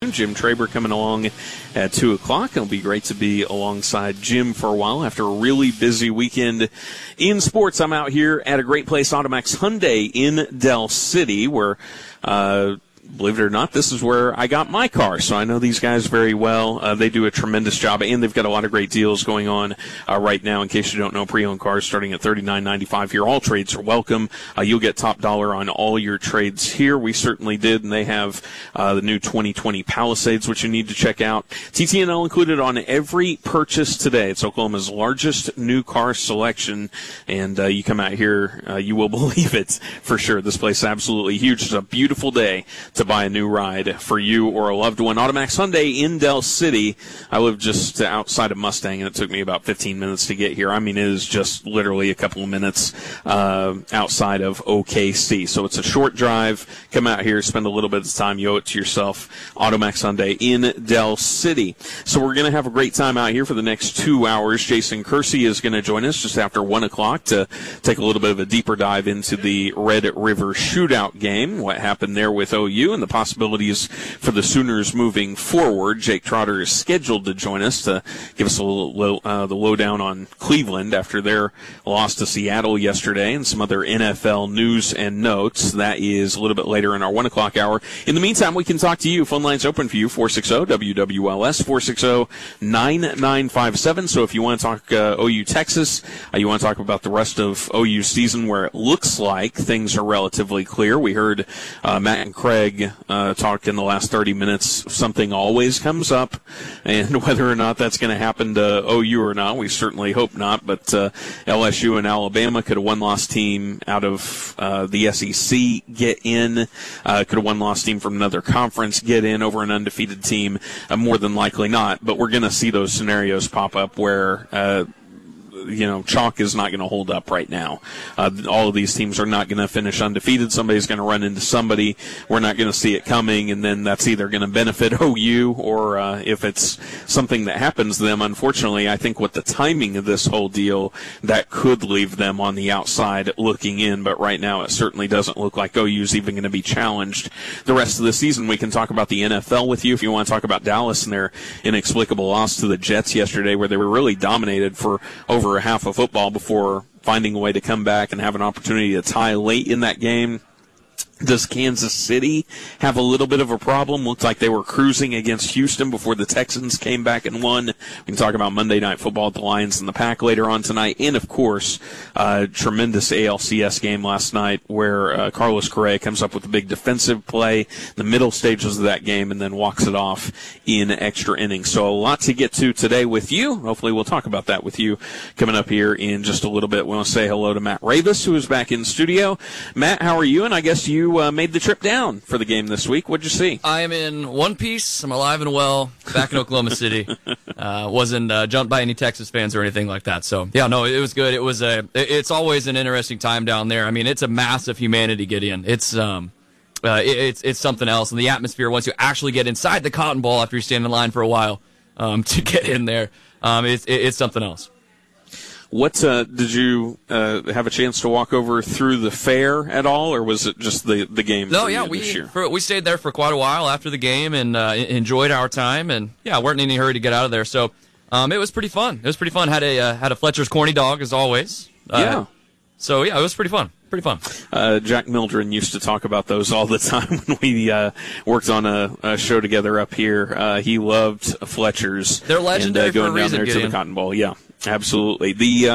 Jim Traber coming along at 2 o'clock. It'll be great to be alongside Jim for a while after a really busy weekend in sports. I'm out here at a great place, Automax Hyundai in Del City, where believe it or not, this is where I got my car, so I know these guys very well. They do a tremendous job, and they've got a lot of great deals going on right now. In case you don't know, pre-owned cars starting at $39.95 here. All trades are welcome. You'll get top dollar on all your trades here. We certainly did, and they have the new 2020 Palisades, which you need to check out. TTNL included on every purchase today. It's Oklahoma's largest new car selection, and you come out here, you will believe it for sure. This place is absolutely huge. It's a beautiful day to buy a new ride for you or a loved one. Automax Hyundai in Del City. I live just outside of Mustang, and it took me about 15 minutes to get here. I mean, it is just literally a couple of minutes outside of OKC. So it's a short drive. Come out here, spend a little bit of time. You owe it to yourself. Automax Hyundai in Del City. So we're going to have a great time out here for the next 2 hours. Jason Kersey is going to join us just after 1 o'clock to take a little bit of a deeper dive into the Red River Shootout game, what happened there with OU, and the possibilities for the Sooners moving forward. Jake Trotter is scheduled to join us to give us a little the lowdown on Cleveland after their loss to Seattle yesterday, and some other NFL news and notes. That is a little bit later in our 1 o'clock hour. In the meantime, we can talk to you. Phone line's open for you, 460-WWLS, 460-9957. So if you want to talk OU Texas, you want to talk about the rest of OU season where it looks like things are relatively clear. We heard Matt and Craig talk in the last 30 minutes. Something always comes up, and whether or not that's going to happen to OU or not, we certainly hope not. But LSU and Alabama could have one-loss team out of the SEC get in, could have one-loss team from another conference get in over an undefeated team. More than likely not, but we're going to see those scenarios pop up where chalk is not going to hold up right now. All of these teams are not going to finish undefeated. Somebody's going to run into somebody. We're not going to see it coming, and then that's either going to benefit OU or if it's something that happens to them, unfortunately, I think with the timing of this whole deal, that could leave them on the outside looking in, but right now it certainly doesn't look like OU's even going to be challenged the rest of the season. We can talk about the NFL with you if you want to talk about Dallas and their inexplicable loss to the Jets yesterday, where they were really dominated for over a half of football before finding a way to come back and have an opportunity to tie late in that game. Does Kansas City have a little bit of a problem? Looks like they were cruising against Houston before the Texans came back and won. We can talk about Monday Night Football, the Lions and the Pack later on tonight. And, of course, tremendous ALCS game last night where Carlos Correa comes up with a big defensive play in the middle stages of that game and then walks it off in extra innings. So a lot to get to today with you. Hopefully we'll talk about that with you coming up here in just a little bit. We want to say hello to Matt Ravis, who is back in studio. Matt, how are you? And I guess you made the trip down for the game this week. What'd you see? I am in one piece. I'm alive and well, back in Oklahoma City. Wasn't jumped by any Texas fans or anything like that. So, yeah, no, it was good. It's always an interesting time down there. I mean, it's a massive humanity get in. It's something else. And the atmosphere, once you actually get inside the Cotton Bowl after you stand in line for a while to get in there, it's something else. What did you have a chance to walk over through the fair at all, or was it just the game? No, yeah, we stayed there for quite a while after the game and enjoyed our time, and weren't in any hurry to get out of there. So it was pretty fun. Had a Fletcher's corny dog as always. So it was pretty fun. Jack Mildren used to talk about those all the time when we worked on a show together up here. He loved Fletcher's. They're legendary and, going for a reason, down there to the Cotton Bowl. Yeah, absolutely.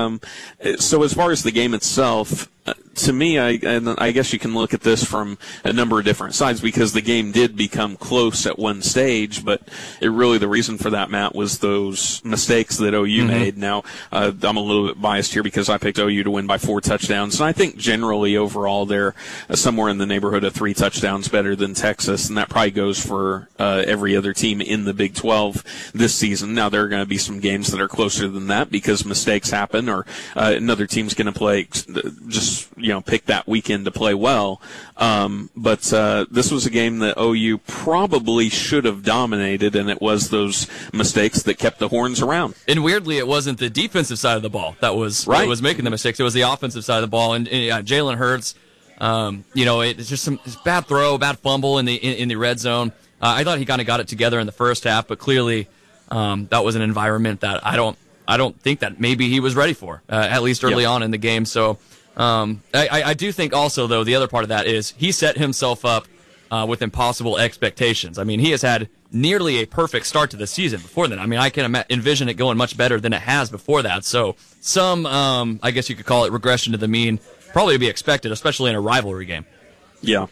So as far as the game itself, to me, I guess you can look at this from a number of different sides because the game did become close at one stage, but the reason for that, Matt, was those mistakes that OU made. Now, I'm a little bit biased here because I picked OU to win by 4 touchdowns, and I think generally overall they're somewhere in the neighborhood of 3 touchdowns better than Texas, and that probably goes for every other team in the Big 12 this season. Now, there are going to be some games that are closer than that because mistakes happen or another team's going to play pick that weekend to play well. But this was a game that OU probably should have dominated, and it was those mistakes that kept the horns around. And weirdly, it wasn't the defensive side of the ball that was making the mistakes. It was the offensive side of the ball. And Jalen Hurts, it's just some bad throw, bad fumble in the red zone. I thought he kind of got it together in the first half, but clearly that was an environment that I don't think that maybe he was ready for, at least early on in the game. So I do think also, though, the other part of that is he set himself up with impossible expectations. I mean, he has had nearly a perfect start to the season before then. I mean, I can envision it going much better than it has before that. So some, I guess you could call it regression to the mean, probably to be expected, especially in a rivalry game. Yeah.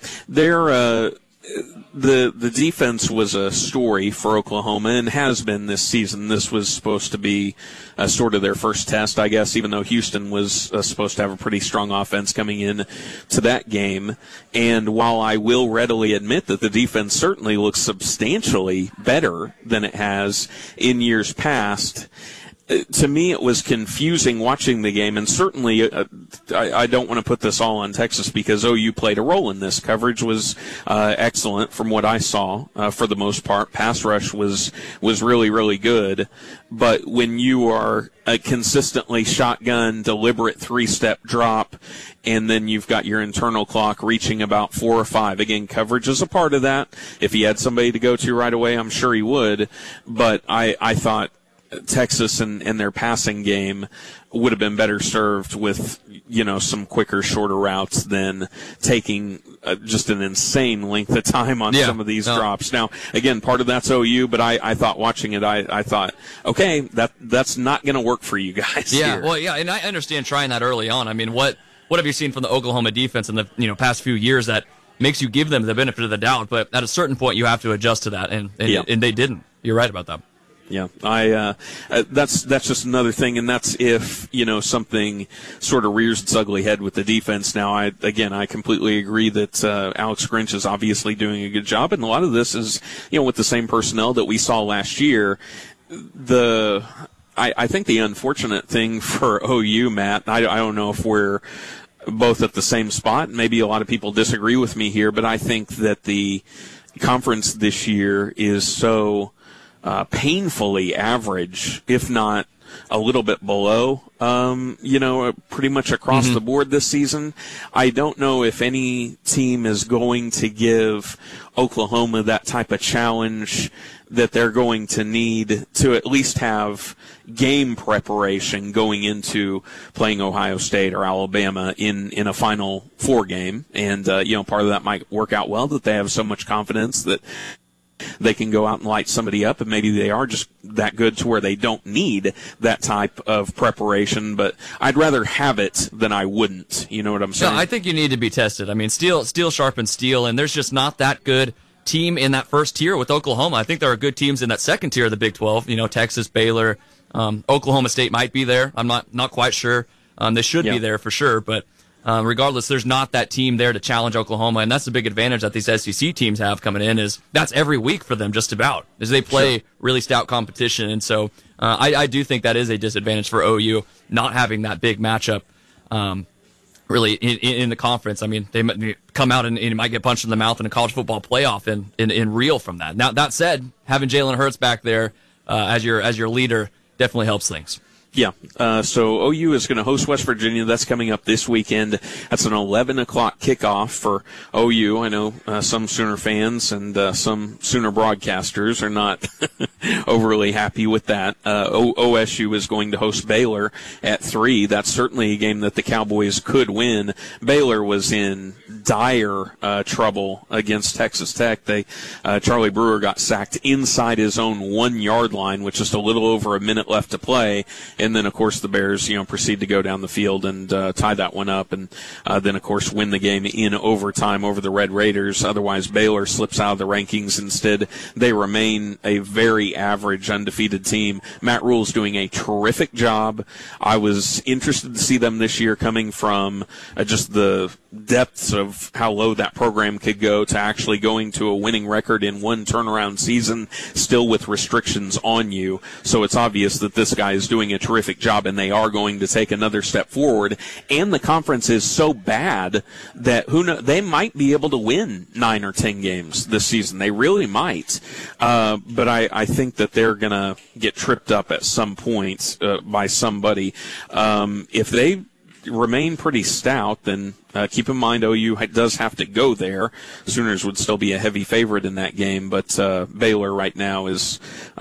The defense was a story for Oklahoma and has been this season. This was supposed to be sort of their first test, I guess, even though Houston was supposed to have a pretty strong offense coming in to that game. And while I will readily admit that the defense certainly looks substantially better than it has in years past, to me, it was confusing watching the game, and certainly I don't want to put this all on Texas because OU played a role in this. Coverage was excellent from what I saw for the most part. Pass rush was really, really good. But when you are a consistently shotgun, deliberate three-step drop, and then you've got your internal clock reaching about 4 or 5. Again, coverage is a part of that. If he had somebody to go to right away, I'm sure he would. But I thought Texas and their passing game would have been better served with, some quicker, shorter routes than taking just an insane length of time on some of these drops. Now, again, part of that's OU, but I thought watching it, I thought, okay, that's not going to work for you guys here. Well, yeah, and I understand trying that early on. I mean, what have you seen from the Oklahoma defense in the past few years that makes you give them the benefit of the doubt? But at a certain point, you have to adjust to that, and they didn't. You're right about that. Yeah, that's just another thing, and that's if, something sort of rears its ugly head with the defense. Now, I completely agree that Alex Grinch is obviously doing a good job, and a lot of this is, with the same personnel that we saw last year. I think the unfortunate thing for OU, Matt, I don't know if we're both at the same spot. Maybe a lot of people disagree with me here, but I think that the conference this year is so painfully average, if not a little bit below, pretty much across the board this season. I don't know if any team is going to give Oklahoma that type of challenge that they're going to need to at least have game preparation going into playing Ohio State or Alabama in a Final Four game. And, part of that might work out well, that they have so much confidence that they can go out and light somebody up, and maybe they are just that good to where they don't need that type of preparation. But I'd rather have it than I wouldn't. You know what I'm saying? No, I think you need to be tested. I mean, steel sharpens steel, and there's just not that good team in that first tier with Oklahoma. I think there are good teams in that second tier of the Big 12. Texas, Baylor, Oklahoma State might be there. I'm not quite sure. They should be there for sure, but regardless, there's not that team there to challenge Oklahoma, and that's the big advantage that these SEC teams have coming in, is that's every week for them just about, is they play really stout competition. And so I do think that is a disadvantage for OU, not having that big matchup really in the conference. I mean, they might come out and might get punched in the mouth in a college football playoff and reel from that. Now, that said, having Jalen Hurts back there as your leader definitely helps things. Yeah, so OU is going to host West Virginia. That's coming up this weekend. That's an 11 o'clock kickoff for OU. I know some Sooner fans and some Sooner broadcasters are not overly happy with that. OSU is going to host Baylor at 3. That's certainly a game that the Cowboys could win. Baylor was in dire trouble against Texas Tech. Charlie Brewer got sacked inside his own 1-yard line with just a little over a minute left to play. And then, of course, the Bears, proceed to go down the field and tie that one up, and then, of course, win the game in overtime over the Red Raiders. Otherwise, Baylor slips out of the rankings. Instead, they remain a very average, undefeated team. Matt Rule's doing a terrific job. I was interested to see them this year coming from just the depths of how low that program could go to actually going to a winning record in one turnaround season, still with restrictions on you. So it's obvious that this guy is doing a terrific job, and they are going to take another step forward. And the conference is so bad that they might be able to win 9 or 10 games this season. They really might. But I think that they're going to get tripped up at some point by somebody. If they remain pretty stout, then keep in mind OU does have to go there. Sooners would still be a heavy favorite in that game, but Baylor right now is,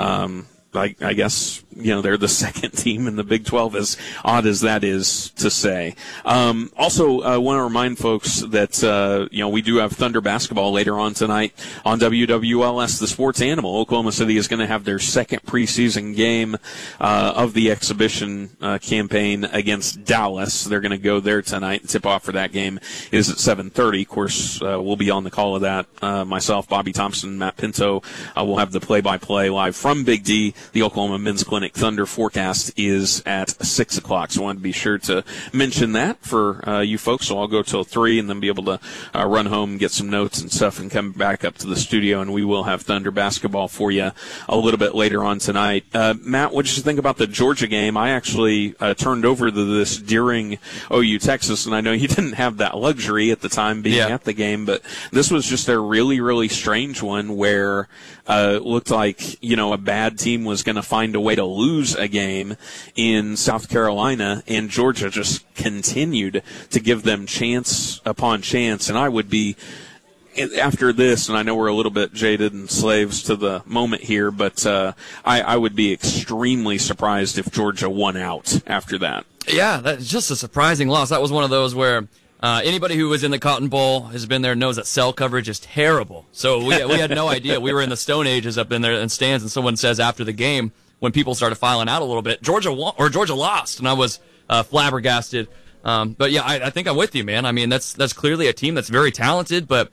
I guess, they're the second team in the Big 12, as odd as that is to say. Also, I want to remind folks that, we do have Thunder basketball later on tonight on WWLS, the Sports Animal. Oklahoma City is going to have their second preseason game of the exhibition campaign against Dallas. They're going to go there tonight. The tip-off for that game is at 7:30. Of course, we'll be on the call of that. Myself, Bobby Thompson, Matt Pinto will have the play-by-play live from Big D. The Oklahoma Men's Clinic Thunder forecast is at 6 o'clock, so I want to be sure to mention that for you folks. So I'll go till 3 and then be able to run home, get some notes and stuff, and come back up to the studio, and we will have Thunder basketball for you a little bit later on tonight. Matt, what did you think about the Georgia game? I actually turned over to this during OU Texas, and I know you didn't have that luxury at the time being at the game, but this was just a really, really strange one where it looked like, a bad team was going to find a way to lose a game in South Carolina, and Georgia just continued to give them chance upon chance. And I would be, after this, and I know we're a little bit jaded and slaves to the moment here, but I would be extremely surprised if Georgia won out after that. Yeah, that's just a surprising loss. That was one of those where anybody who was in the Cotton Bowl has been there knows that cell coverage is terrible. So we had no idea. We were in the Stone Ages up in there in stands, and someone says after the game, when people started filing out a little bit, Georgia won, or Georgia lost, and I was flabbergasted. But yeah, I think I'm with you, man. I mean, that's clearly a team that's very talented, but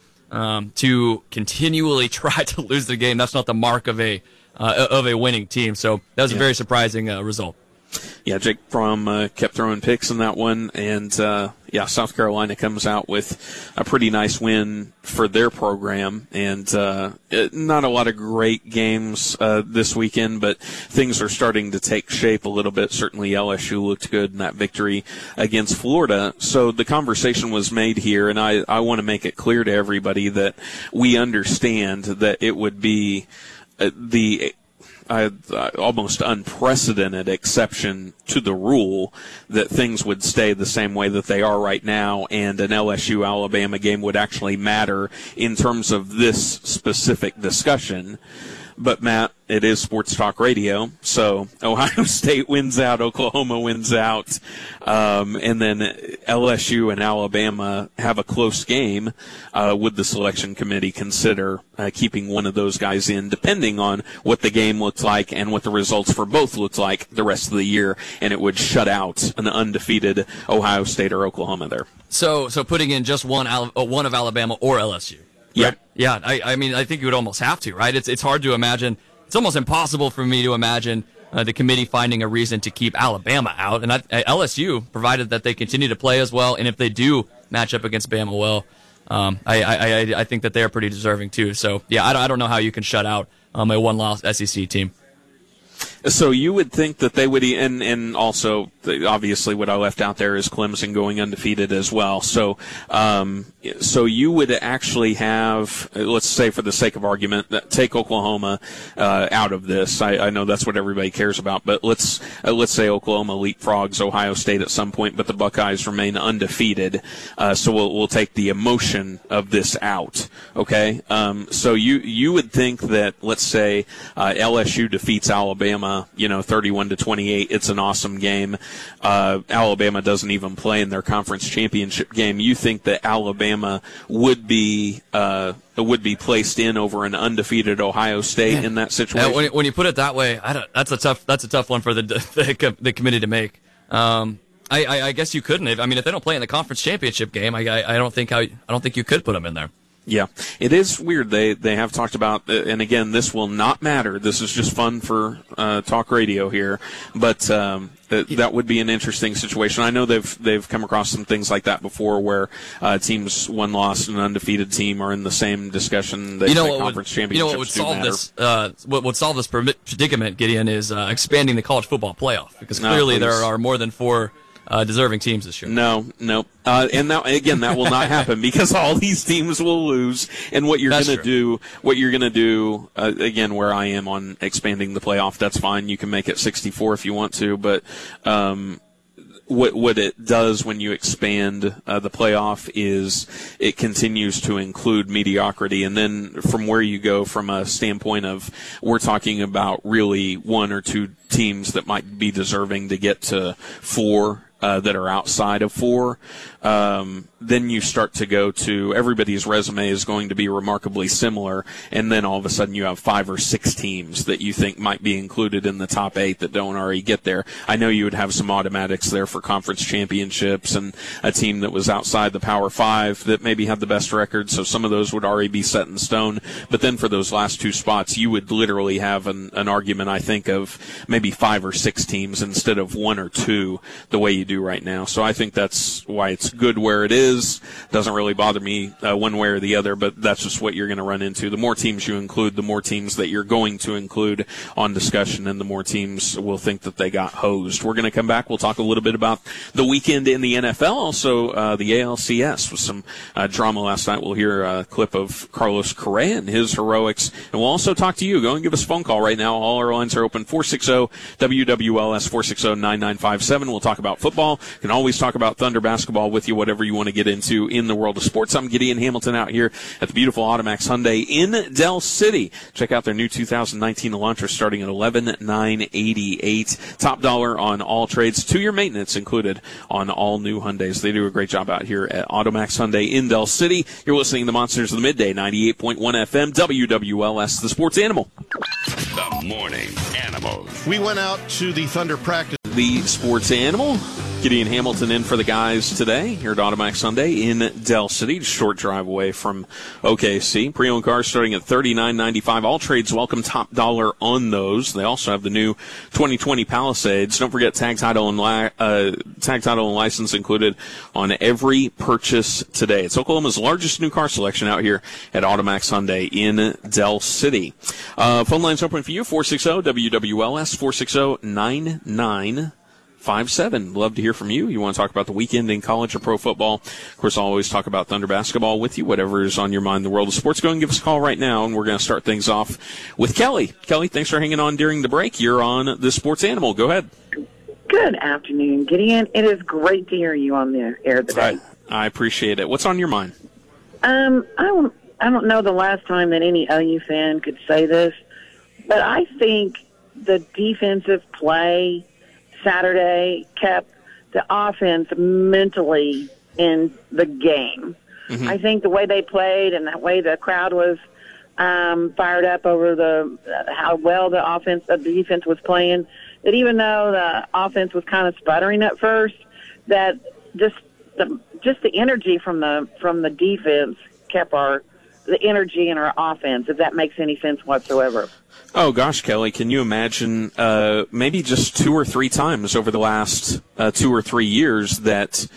to continually try to lose the game, that's not the mark of a winning team. So that was a very surprising result. Yeah, Jake Fromm kept throwing picks in that one, and South Carolina comes out with a pretty nice win for their program, and not a lot of great games this weekend, but things are starting to take shape a little bit. Certainly LSU looked good in that victory against Florida. So the conversation was made here, and I want to make it clear to everybody that we understand that it would be the almost unprecedented exception to the rule that things would stay the same way that they are right now, and an LSU-Alabama game would actually matter in terms of this specific discussion. But, Matt, it is Sports Talk Radio, so Ohio State wins out, Oklahoma wins out, and then LSU and Alabama have a close game. Would the selection committee consider keeping one of those guys in, depending on what the game looks like and what the results for both look like the rest of the year, and it would shut out an undefeated Ohio State or Oklahoma there. So putting in just one of Alabama or LSU. Yeah. Yeah, I mean, I think you would almost have to, right? It's hard to imagine. It's almost impossible for me to imagine the committee finding a reason to keep Alabama out. And LSU, provided that they continue to play as well, and if they do match up against Bama well, I think that they're pretty deserving too. So, yeah, I don't know how you can shut out a one-loss SEC team. So you would think that they would, and also obviously what I left out there is Clemson going undefeated as well. So, so you would actually have, let's say for the sake of argument, take Oklahoma out of this. I know that's what everybody cares about, but let's say Oklahoma leapfrogs Ohio State at some point, but the Buckeyes remain undefeated. So we'll take the emotion of this out. Okay. So you would think that, let's say LSU defeats Alabama, 31-28. It's an awesome game. Alabama doesn't even play in their conference championship game. You think that Alabama would be placed in over an undefeated Ohio State in that situation? When you put it that way, that's a tough one for the committee to make. I guess you couldn't. If they don't play in the conference championship game, I don't think you could put them in there. Yeah, it is weird. They have talked about, and again, this will not matter. This is just fun for talk radio here, but that would be an interesting situation. I know they've come across some things like that before, where teams one loss and an undefeated team are in the same discussion. Conference championships what would solve this? What would solve this predicament, Gideon, is expanding the college football playoff, because clearly there are more than 4 deserving teams this year. No. And now, again, that will not happen because all these teams will lose. And what you're going to do, again, where I am on expanding the playoff, that's fine. You can make it 64 if you want to, but what it does when you expand the playoff is it continues to include mediocrity. And then from where you go from a standpoint of we're talking about really one or two teams that might be deserving to get to 4 that are outside of 4, then you start to go to everybody's resume is going to be remarkably similar, and then all of a sudden you have 5 or 6 teams that you think might be included in the top 8 that don't already get there. I know you would have some automatics there for conference championships and a team that was outside the Power 5 that maybe had the best record, so some of those would already be set in stone. But then for those last 2 spots, you would literally have an argument, I think, of maybe 5 or 6 teams instead of 1 or 2 the way you do right now. So I think that's why it's good where it is. Doesn't really bother me one way or the other, but that's just what you're going to run into. The more teams you include, the more teams that you're going to include on discussion, and the more teams will think that they got hosed. We're going to come back. We'll talk a little bit about the weekend in the NFL, also the ALCS with some drama last night. We'll hear a clip of Carlos Correa and his heroics, and we'll also talk to you. Go and give us a phone call right now. All our lines are open, 460-WWLS, 460-9957. We'll talk about football. You can always talk about Thunder basketball with you, whatever you want to get into in the world of sports. I'm Gideon Hamilton out here at the beautiful Automax Hyundai in Del City. Check out their new 2019 Elantra starting at $11,988. Top dollar on all trades. 2-year maintenance included on all new Hyundais. They do a great job out here at Automax Hyundai in Del City. You're listening to the Monsters of the Midday, 98.1 FM, WWLS, the Sports Animal. The Morning Animals. We went out to the Thunder practice. The Sports Animal. Gideon Hamilton in for the guys today here at Automax Hyundai in Del City, just a short drive away from OKC. Pre-owned cars starting at $39.95. All trades welcome, top dollar on those. They also have the new 2020 Palisades. Don't forget tag title and license included on every purchase today. It's Oklahoma's largest new car selection out here at Automax Hyundai in Del City. Phone lines open for you, 460-WWLS, 460-9957. Love to hear from you. You want to talk about the weekend in college or pro football. Of course, I'll always talk about Thunder basketball with you, whatever is on your mind in the world of sports. Go and give us a call right now, and we're going to start things off with Kelly. Kelly, thanks for hanging on during the break. You're on the Sports Animal. Go ahead. Good afternoon, Gideon. It is great to hear you on the air today. I appreciate it. What's on your mind? I don't know the last time that any OU fan could say this, but I think the defensive play Saturday kept the offense mentally in the game. Mm-hmm. I think the way they played and the way the crowd was fired up over how well the defense was playing, that even though the offense was kind of sputtering at first, that just the energy from the defense kept the energy in our offense, if that makes any sense whatsoever. Oh, gosh, Kelly, can you imagine maybe just 2 or 3 times over the last 2 or 3 years that,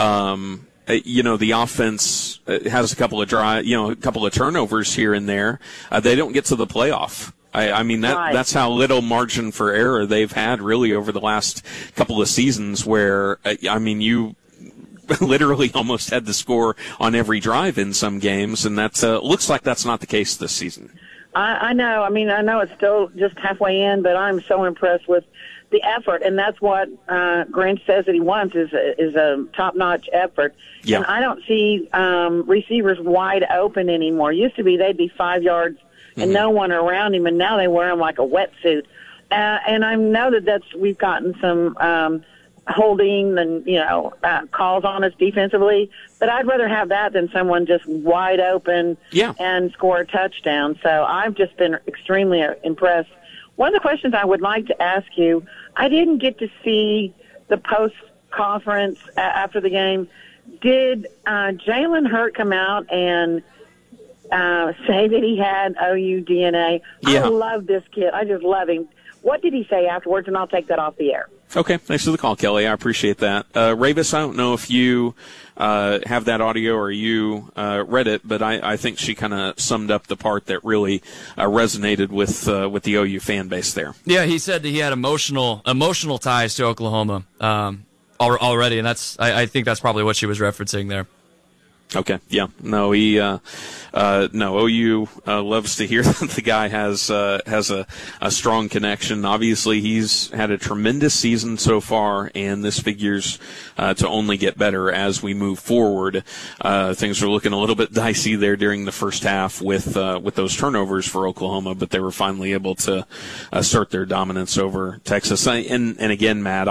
the offense has a couple of turnovers here and there. They don't get to the playoff. I mean, that's how little margin for error they've had really over the last couple of seasons where, you literally almost had the score on every drive in some games, and that looks like that's not the case this season. I know. I know it's still just halfway in, but I'm so impressed with the effort, and that's what Grinch says that he wants is a top-notch effort. Yeah. And I don't see receivers wide open anymore. Used to be they'd be 5 yards and no one around him, and now they wear him like a wetsuit. And I know we've gotten some holding and calls on us defensively, but I'd rather have that than someone just wide open and score a touchdown. So I've just been extremely impressed. One of the questions I would like to ask you, I didn't get to see the post-conference after the game. Did Jalen Hurt come out and say that he had OU DNA? Yeah. I love this kid. I just love him. What did he say afterwards? And I'll take that off the air. Okay, thanks for the call, Kelly. I appreciate that. Ravis, I don't know if you have that audio or you read it, but I think she kind of summed up the part that really resonated with the OU fan base there. Yeah, he said that he had emotional ties to Oklahoma already, and I think that's probably what she was referencing there. Okay. Yeah. No, OU loves to hear that the guy has a strong connection. Obviously, he's had a tremendous season so far, and this figures to only get better as we move forward. Things are looking a little bit dicey there during the first half with those turnovers for Oklahoma, but they were finally able to assert their dominance over Texas. And again, Matt,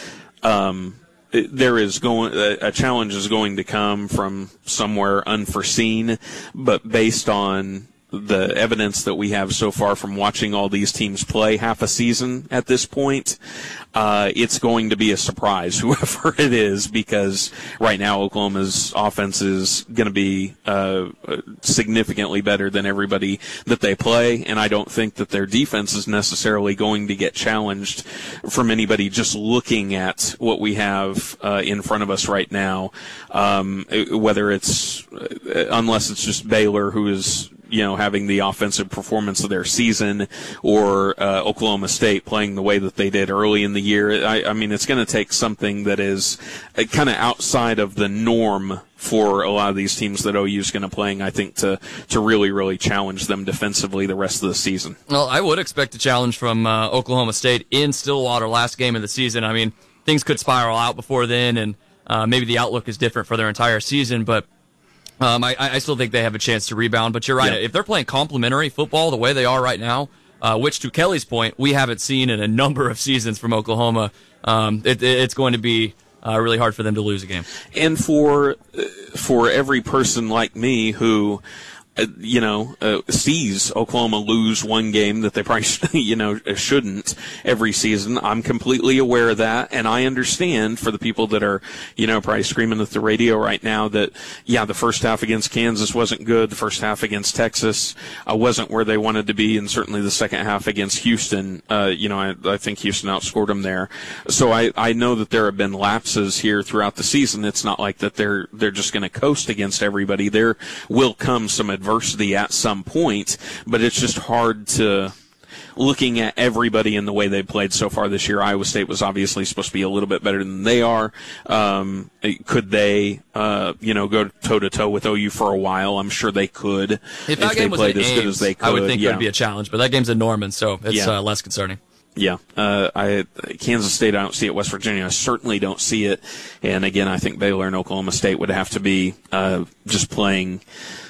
there is a challenge is going to come from somewhere unforeseen, but based on the evidence that we have so far from watching all these teams play half a season at this point, it's going to be a surprise, whoever it is, because right now Oklahoma's offense is going to be significantly better than everybody that they play, and I don't think that their defense is necessarily going to get challenged from anybody just looking at what we have in front of us right now, whether it's unless it's just Baylor, who is having the offensive performance of their season, or Oklahoma State playing the way that they did early in the year. I mean, it's going to take something that is kind of outside of the norm for a lot of these teams that OU is going to playing, I think, to really, really challenge them defensively the rest of the season. Well, I would expect a challenge from Oklahoma State in Stillwater last game of the season. I mean, things could spiral out before then, and maybe the outlook is different for their entire season, but I still think they have a chance to rebound, but you're right. Yeah. If they're playing complementary football the way they are right now, which to Kelly's point, we haven't seen in a number of seasons from Oklahoma, it's going to be really hard for them to lose a game. And for every person like me who sees Oklahoma lose one game that they probably shouldn't every season. I'm completely aware of that, and I understand for the people that are probably screaming at the radio right now that the first half against Kansas wasn't good, the first half against Texas wasn't where they wanted to be, and certainly the second half against Houston, I think Houston outscored them there. So I know that there have been lapses here throughout the season. It's not like that they're just going to coast against everybody. There will come some adversity at some point, but it's just hard to, looking at everybody in the way they played so far this year. Iowa State was obviously supposed to be a little bit better than they are. Could they, go toe-to-toe with OU for a while? I'm sure they could if they played as good as they could. I would think it would be a challenge, but that game's in Norman, so it's less concerning. Yeah, Kansas State, I don't see it. West Virginia, I certainly don't see it. And again, I think Baylor and Oklahoma State would have to be just playing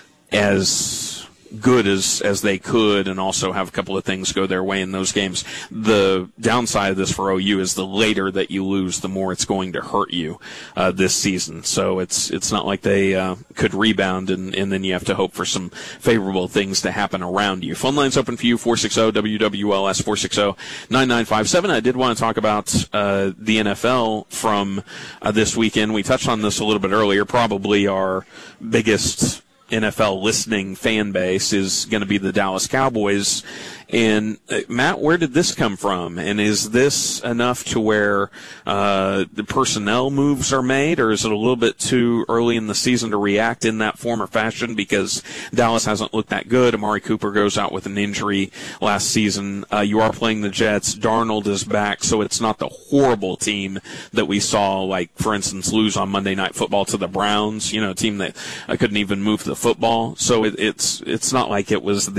as good as they could, and also have a couple of things go their way in those games. The downside of this for OU is the later that you lose, the more it's going to hurt you this season. So it's not like they could rebound, and then you have to hope for some favorable things to happen around you. Phone line's open for you, 460-WWLS, 460-9957. I did want to talk about the NFL from this weekend. We touched on this a little bit earlier. Probably our biggest NFL listening fan base is going to be the Dallas Cowboys. And Matt, where did this come from? And is this enough to where the personnel moves are made, or is it a little bit too early in the season to react in that form or fashion because Dallas hasn't looked that good? Amari Cooper goes out with an injury last season. You are playing the Jets. Darnold is back, so it's not the horrible team that we saw, like, for instance, lose on Monday Night Football to the Browns, a team that couldn't even move the football. So it's not like it was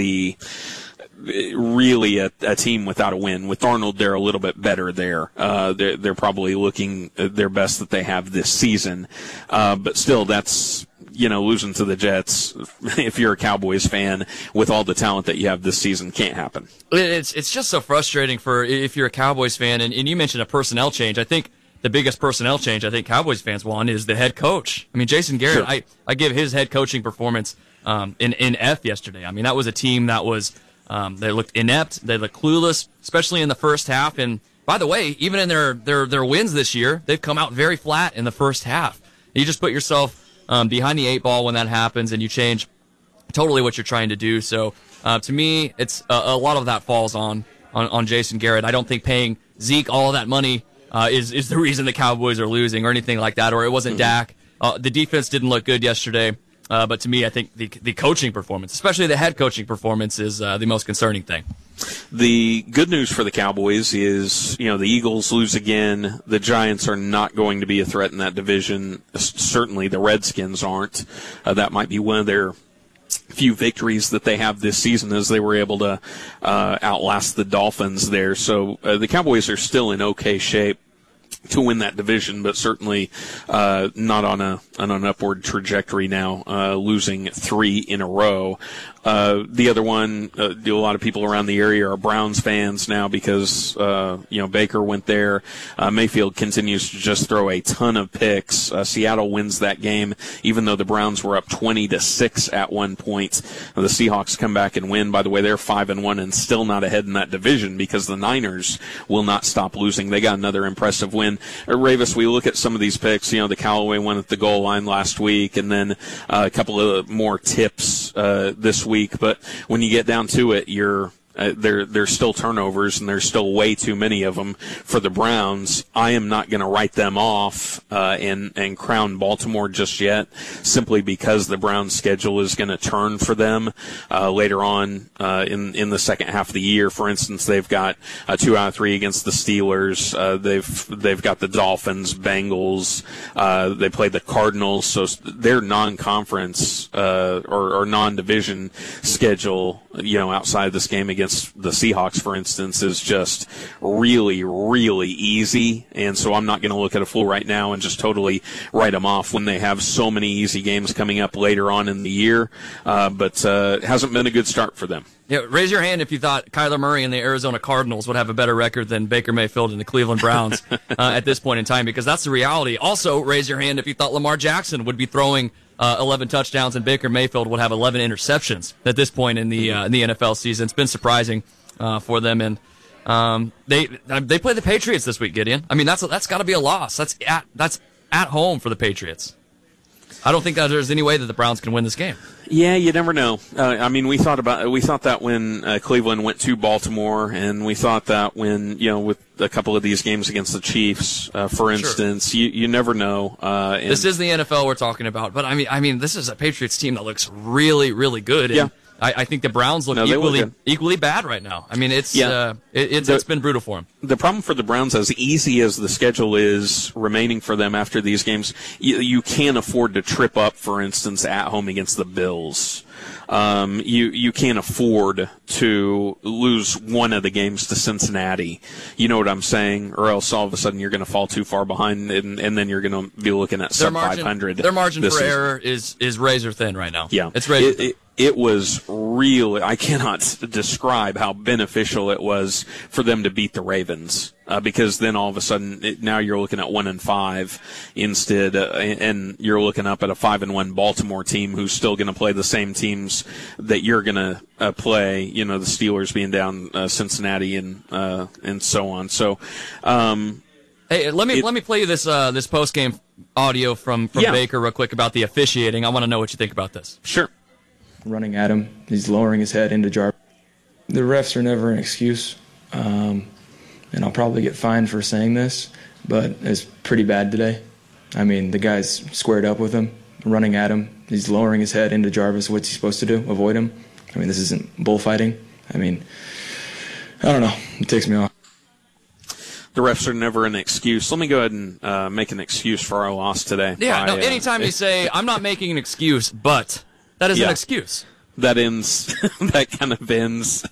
really a team without a win. With Darnold, they're a little bit better there. They're probably looking their best that they have this season. But still, that's, losing to the Jets, if you're a Cowboys fan, with all the talent that you have this season, can't happen. It's just so frustrating if you're a Cowboys fan, and you mentioned a personnel change. I think the biggest personnel change I think Cowboys fans want is the head coach. I mean, Jason Garrett, sure. I give his head coaching performance in F yesterday. I mean, that was a team that was they looked inept, they looked clueless, especially in the first half. And by the way, even in their wins this year, they've come out very flat in the first half. You just put yourself behind the eight ball when that happens, and you change totally what you're trying to do. So to me, it's a lot of that falls on Jason Garrett. I don't think paying Zeke all of that money is the reason the Cowboys are losing or anything like that, or it wasn't Dak. The defense didn't look good yesterday. But to me, I think the coaching performance, especially the head coaching performance, is the most concerning thing. The good news for the Cowboys is, the Eagles lose again. The Giants are not going to be a threat in that division. Certainly the Redskins aren't. That might be one of their few victories that they have this season, as they were able to outlast the Dolphins there. So the Cowboys are still in okay shape to win that division, but certainly not on an upward trajectory now, losing 3 in a row. The other one, a lot of people around the area are Browns fans now because, Baker went there. Mayfield continues to just throw a ton of picks. Seattle wins that game, even though the Browns were up 20-6 at one point. The Seahawks come back and win. By the way, they're 5-1 and still not ahead in that division because the Niners will not stop losing. They got another impressive win. Ravis, we look at some of these picks, the Callaway one at the goal line last week, and then a couple of more tips this week. But when you get down to it, there's still turnovers, and there's still way too many of them for the Browns. I am not going to write them off and crown Baltimore just yet, simply because the Browns' schedule is going to turn for them later on in the second half of the year. For instance, they've got 2 out of 3 against the Steelers. They've got the Dolphins, Bengals. They play the Cardinals. So their non-conference or non-division schedule, outside of this game against the Seahawks, for instance, is just really, really easy. And so I'm not going to look at a full right now and just totally write them off when they have so many easy games coming up later on in the year. But it hasn't been a good start for them. Yeah, raise your hand if you thought Kyler Murray and the Arizona Cardinals would have a better record than Baker Mayfield and the Cleveland Browns at this point in time, because that's the reality. Also, raise your hand if you thought Lamar Jackson would be throwing 11 touchdowns and Baker Mayfield would have 11 interceptions at this point in the NFL season. It's been surprising for them, and they play the Patriots this week, Gideon. I mean, that's got to be a loss. That's at home for the Patriots. I don't think that there's any way that the Browns can win this game. Yeah, you never know. We thought that when Cleveland went to Baltimore, and we thought that when with a couple of these games against the Chiefs, for instance, sure. you never know. This is the NFL we're talking about, but I mean, this is a Patriots team that looks really, really good. And yeah. I think the Browns look equally bad right now. I mean, it's been brutal for them. The problem for the Browns, as easy as the schedule is remaining for them after these games, you can't afford to trip up, for instance, at home against the Bills. You can't afford to lose one of the games to Cincinnati. You know what I'm saying? Or else all of a sudden you're going to fall too far behind, and then you're going to be looking at sub 500. Their margin for error is razor thin right now. Yeah, it's razor thin. It was really, I cannot describe how beneficial it was for them to beat the Ravens, because then all of a sudden now you're looking at 1-5 instead, and you're looking up at a 5-1 Baltimore team who's still going to play the same teams that you're going to play. The Steelers being down Cincinnati and so on. So, hey, let me play you this post game audio from Baker real quick about the officiating. I want to know what you think about this. Sure. Running at him, he's lowering his head into Jarvis. The refs are never an excuse, and I'll probably get fined for saying this, but it's pretty bad today. I mean, the guy's squared up with him, running at him. He's lowering his head into Jarvis. What's he supposed to do? Avoid him? I mean, this isn't bullfighting. I mean, I don't know. It takes me off. The refs are never an excuse. Let me go ahead and make an excuse for our loss today. Yeah, anytime you say, I'm not making an excuse, but... that is an excuse. That kind of ends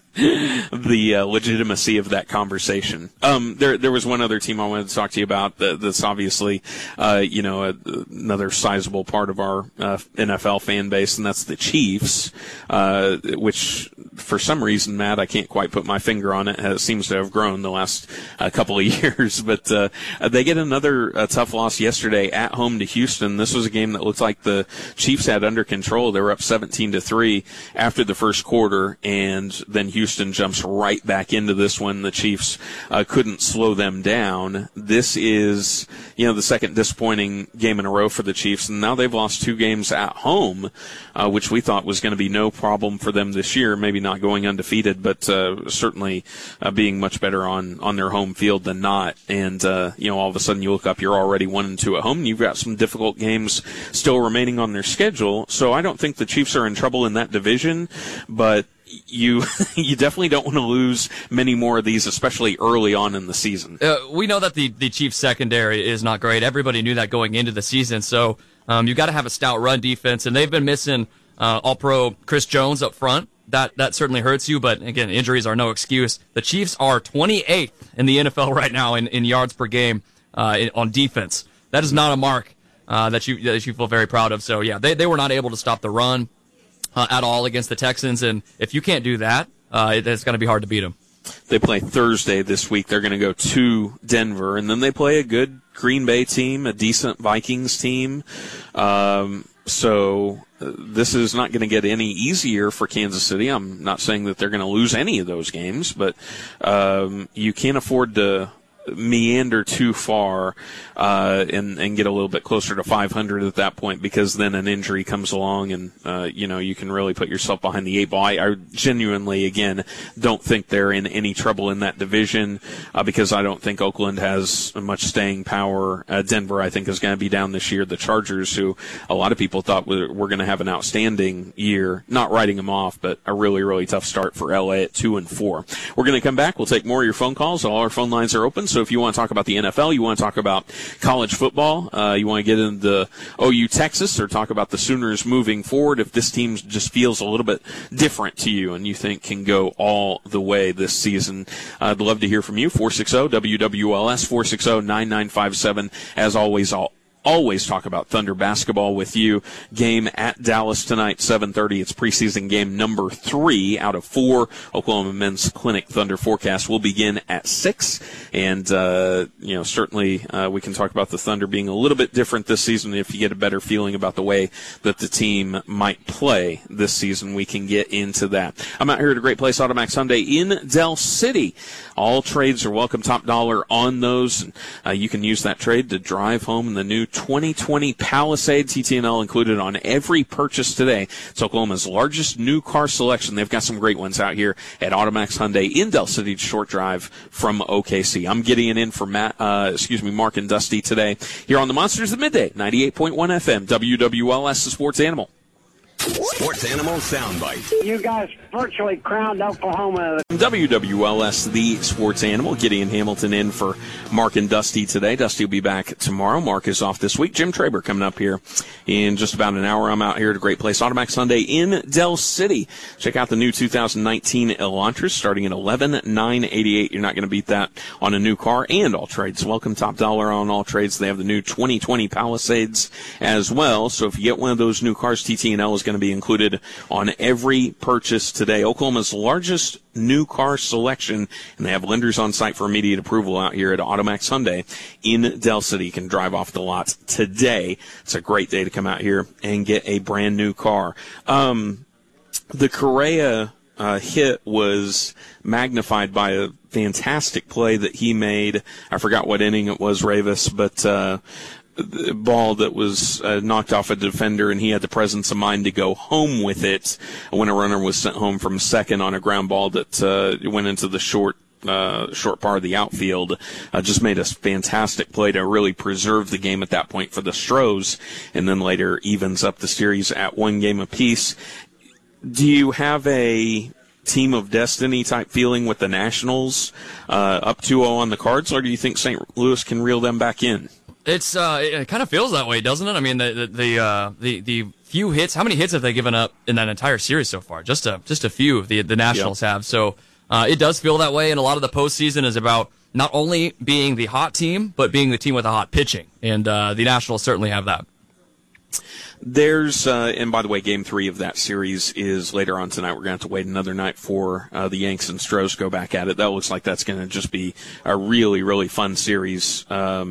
the legitimacy of that conversation. There was one other team I wanted to talk to you about that's obviously, another sizable part of our NFL fan base, and that's the Chiefs, which for some reason, Matt, I can't quite put my finger on it. It seems to have grown the last couple of years, but they get another tough loss yesterday at home to Houston. This was a game that looked like the Chiefs had under control. They were up 17-3 after the first quarter, and then Houston jumps right back into this one. The Chiefs couldn't slow them down. This is, the second disappointing game in a row for the Chiefs, and now they've lost 2 games at home, which we thought was going to be no problem for them this year. Maybe not going undefeated, but certainly being much better on their home field than not. And all of a sudden you look up, you're already 1-2 at home, and you've got some difficult games still remaining on their schedule. So I don't think the Chiefs are in trouble in that division, but you definitely don't want to lose many more of these, especially early on in the season. We know that the Chiefs secondary is not great. Everybody knew that going into the season. So you've got to have a stout run defense, and they've been missing All-Pro Chris Jones up front. That certainly hurts you, but again, injuries are no excuse. The Chiefs are 28th in the NFL right now in yards per game on defense. That is not a mark that you feel very proud of. So yeah, they were not able to stop the run at all against the Texans, and if you can't do that, it's going to be hard to beat them. They play Thursday this week. They're going to go to Denver, and then they play a good Green Bay team, a decent Vikings team. So this is not going to get any easier for Kansas City. I'm not saying that they're going to lose any of those games, but you can't afford to meander too far and get a little bit closer to 500 at that point, because then an injury comes along and you can really put yourself behind the eight ball. I genuinely, again, don't think they're in any trouble in that division because I don't think Oakland has much staying power. Denver, I think, is going to be down this year. The Chargers, who a lot of people thought were going to have an outstanding year, not writing them off, but a really, really tough start for LA at 2-4. We're going to come back. We'll take more of your phone calls. All our phone lines are open. So if you want to talk about the NFL, you want to talk about college football, you want to get into OU Texas, or talk about the Sooners moving forward, if this team just feels a little bit different to you and you think can go all the way this season, I'd love to hear from you. 460-WWLS, 460-9957. As always, I'll always talk about Thunder basketball with you. Game at Dallas tonight, 7:30. It's preseason game number 3 out of 4. Oklahoma Men's Clinic Thunder forecast will begin at 6. And, certainly we can talk about the Thunder being a little bit different this season. If you get a better feeling about the way that the team might play this season, we can get into that. I'm out here at a great place, Automax Hyundai in Del City. All trades are welcome, top dollar on those. You can use that trade to drive home in the new 2020 Palisade, TTNL included on every purchase today. It's Oklahoma's largest new car selection. They've got some great ones out here at Automax Hyundai in Del City, short drive from OKC. I'm Gideon in for Mark and Dusty today here on the Monsters of Midday, 98.1 FM, WWLS, the Sports Animal. Sports Animal Soundbite. You guys virtually crowned Oklahoma. WWLS, the Sports Animal. Gideon Hamilton in for Mark and Dusty today. Dusty will be back tomorrow. Mark is off this week. Jim Traber coming up here in just about an hour. I'm out here at a great place, Automax Hyundai in Del City. Check out the new 2019 Elantras starting at $11,988. You're not going to beat that on a new car, and all trades. Welcome, top dollar on all trades. They have the new 2020 Palisades as well. So if you get one of those new cars, TTNL is going to be included on every purchase today. Oklahoma's largest new car selection, and they have lenders on site for immediate approval out here at Automax Hyundai in Del City. You can drive off the lot today. It's a great day to come out here and get a brand new car. The Correa hit was magnified by a fantastic play that he made. I forgot what inning it was, Ravis, but ball that was knocked off a defender, and he had the presence of mind to go home with it when a runner was sent home from second on a ground ball that went into the short part of the outfield. Just made a fantastic play to really preserve the game at that point for the Stros, and then later evens up the series at 1 game apiece. Do you have a team of destiny type feeling with the Nationals up 2-0 on the Cards, or do you think St. Louis can reel them back in? It kind of feels that way, doesn't it? I mean, the few hits. How many hits have they given up in that entire series so far? Just a few. The Nationals have. So it does feel that way. And a lot of the postseason is about not only being the hot team, but being the team with the hot pitching. And the Nationals certainly have that. There's, and by the way, Game 3 of that series is later on tonight. We're going to have to wait another night for the Yanks and Stros go back at it. That looks like that's going to just be a really, really fun series.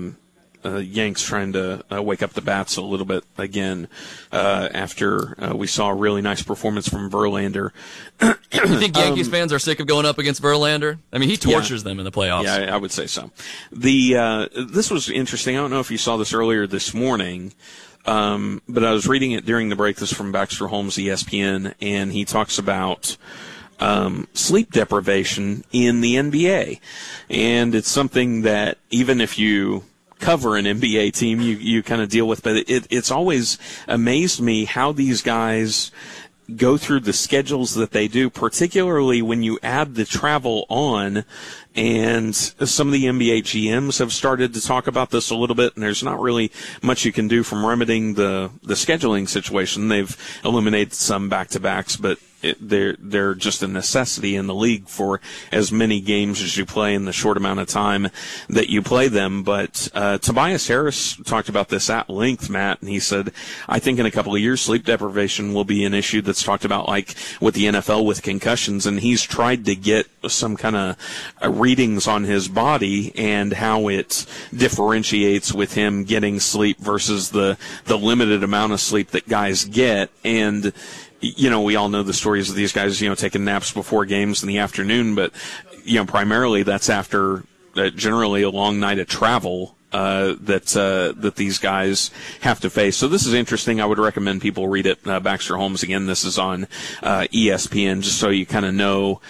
Yanks trying to wake up the bats a little bit again after we saw a really nice performance from Verlander. You think Yankees fans are sick of going up against Verlander? I mean, he tortures them in the playoffs. Yeah, I would say so. This was interesting. I don't know if you saw this earlier this morning, but I was reading it during the break. This is from Baxter Holmes, ESPN, and he talks about sleep deprivation in the NBA. And it's something that even if you cover an NBA team, you kind of deal with, but it's always amazed me how these guys go through the schedules that they do, particularly when you add the travel on. And some of the NBA GMs have started to talk about this a little bit, and there's not really much you can do from remedying the scheduling situation. They've eliminated some back-to-backs, but they're just a necessity in the league for as many games as you play in the short amount of time that you play them. But Tobias Harris talked about this at length, Matt, and he said, I think in a couple of years sleep deprivation will be an issue that's talked about like with the NFL with concussions, and he's tried to get some kind of readings on his body and how it differentiates with him getting sleep versus the limited amount of sleep that guys get. And we all know the stories of these guys, taking naps before games in the afternoon, but, primarily that's after generally a long night of travel that these guys have to face. So this is interesting. I would recommend people read it. Baxter Holmes, again, this is on ESPN, just so you kind of know.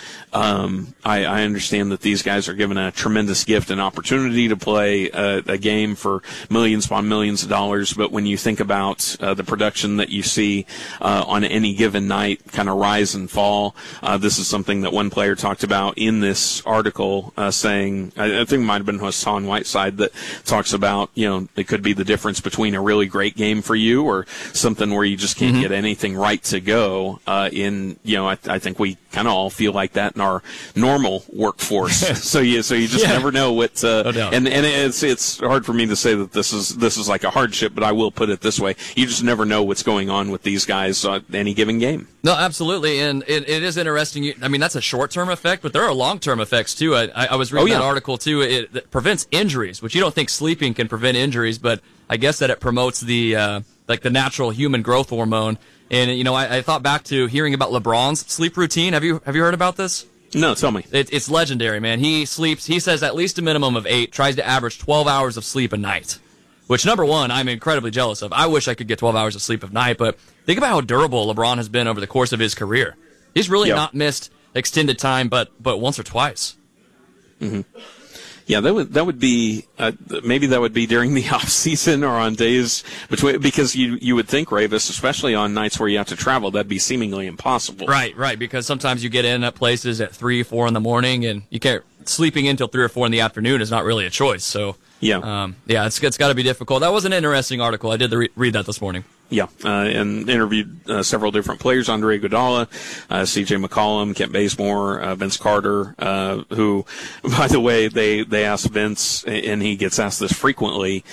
I understand that these guys are given a tremendous gift and opportunity to play a game for millions upon millions of dollars, but when you think about the production that you see on any given night kind of rise and fall, this is something that one player talked about in this article, saying, I think it might have been Hassan Whiteside, that talks about, it could be the difference between a really great game for you or something where you just can't get anything right to go. I think we kind of all feel like that in our normal workforce. so you just never know what. No doubt. And it's hard for me to say that this is like a hardship, but I will put it this way: you just never know what's going on with these guys on any given game. No, absolutely, and it is interesting. I mean, that's a short-term effect, but there are long-term effects too. I was reading that article too. It prevents injuries, which you don't think sleeping can prevent injuries, but I guess that it promotes the the natural human growth hormone. And I thought back to hearing about LeBron's sleep routine. Have you heard about this? No, tell me. It's legendary, man. He sleeps. He says at least a minimum of 8. Tries to average 12 hours of sleep a night. Which, number one, I'm incredibly jealous of. I wish I could get 12 hours of sleep a night, but think about how durable LeBron has been over the course of his career. He's really not missed extended time, but once or twice. Mm-hmm. Yeah, that would be maybe that would be during the off season or on days between, because you would think, Ravis, especially on nights where you have to travel, that'd be seemingly impossible. Right, because sometimes you get in at places at 3, 4 in the morning, and you can't sleeping in until 3 or 4 in the afternoon is not really a choice. So it's got to be difficult. That was an interesting article. I did read that this morning. Yeah, and interviewed several different players, Andre Iguodala, C.J. McCollum, Kent Bazemore, Vince Carter, who, by the way, they asked Vince, and he gets asked this frequently,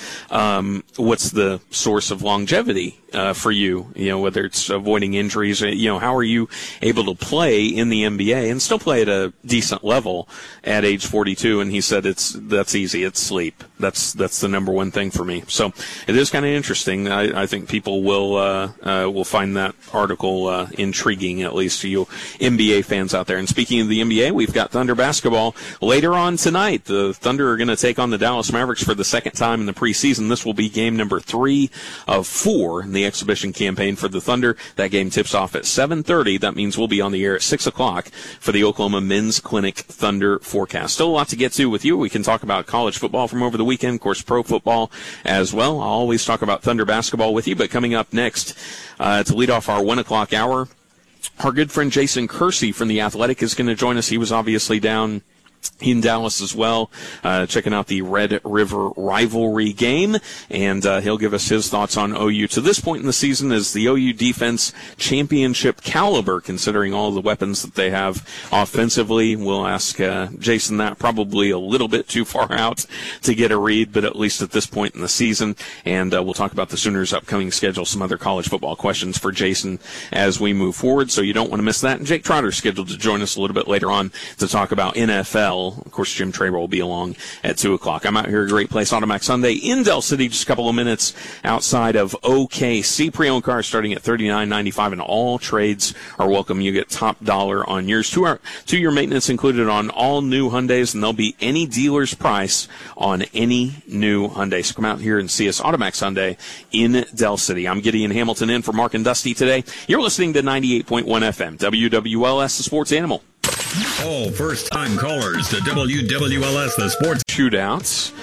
what's the source of longevity for you? Whether it's avoiding injuries, how are you able to play in the NBA and still play at a decent level at age 42? And he said that's easy. It's sleep. That's the number one thing for me. So it is kind of interesting. I think people will find that article intriguing, at least to you NBA fans out there. And speaking of the NBA, we've got Thunder basketball later on tonight. The Thunder are going to take on the Dallas Mavericks for the second time in the preseason. This will be game number 3 of 4 in the exhibition campaign for the Thunder. That game tips off at 7:30. That means we'll be on the air at 6 o'clock for the Oklahoma Men's Clinic Thunder forecast. Still a lot to get to with you. We can talk about college football from over the weekend, of course, pro football as well. I'll always talk about Thunder basketball with you, but coming up next to lead off our 1 o'clock hour, our good friend Jason Kersey from The Athletic is going to join us. He was obviously down in Dallas as well, checking out the Red River rivalry game, and he'll give us his thoughts on OU. To this point in the season, is the OU defense championship caliber, considering all the weapons that they have offensively? We'll ask Jason that, probably a little bit too far out to get a read, but at least at this point in the season. And we'll talk about the Sooners' upcoming schedule, some other college football questions for Jason as we move forward, so you don't want to miss that. And Jake Trotter's scheduled to join us a little bit later on to talk about NFL. Of course, Jim Traber will be along at 2 o'clock. I'm out here at Great Place Automac Sunday in Del City, just a couple of minutes outside of OKC. Pre-owned cars starting at $39.95, and all trades are welcome. You get top dollar on yours. Two-year maintenance included on all new Hyundais, and there'll be any dealer's price on any new Hyundai. So come out here and see us, Automac Sunday in Del City. I'm Gideon Hamilton in for Mark and Dusty today. You're listening to 98.1 FM, WWLS, the Sports Animal. All first-time callers to WWLS, the Sports Shootouts.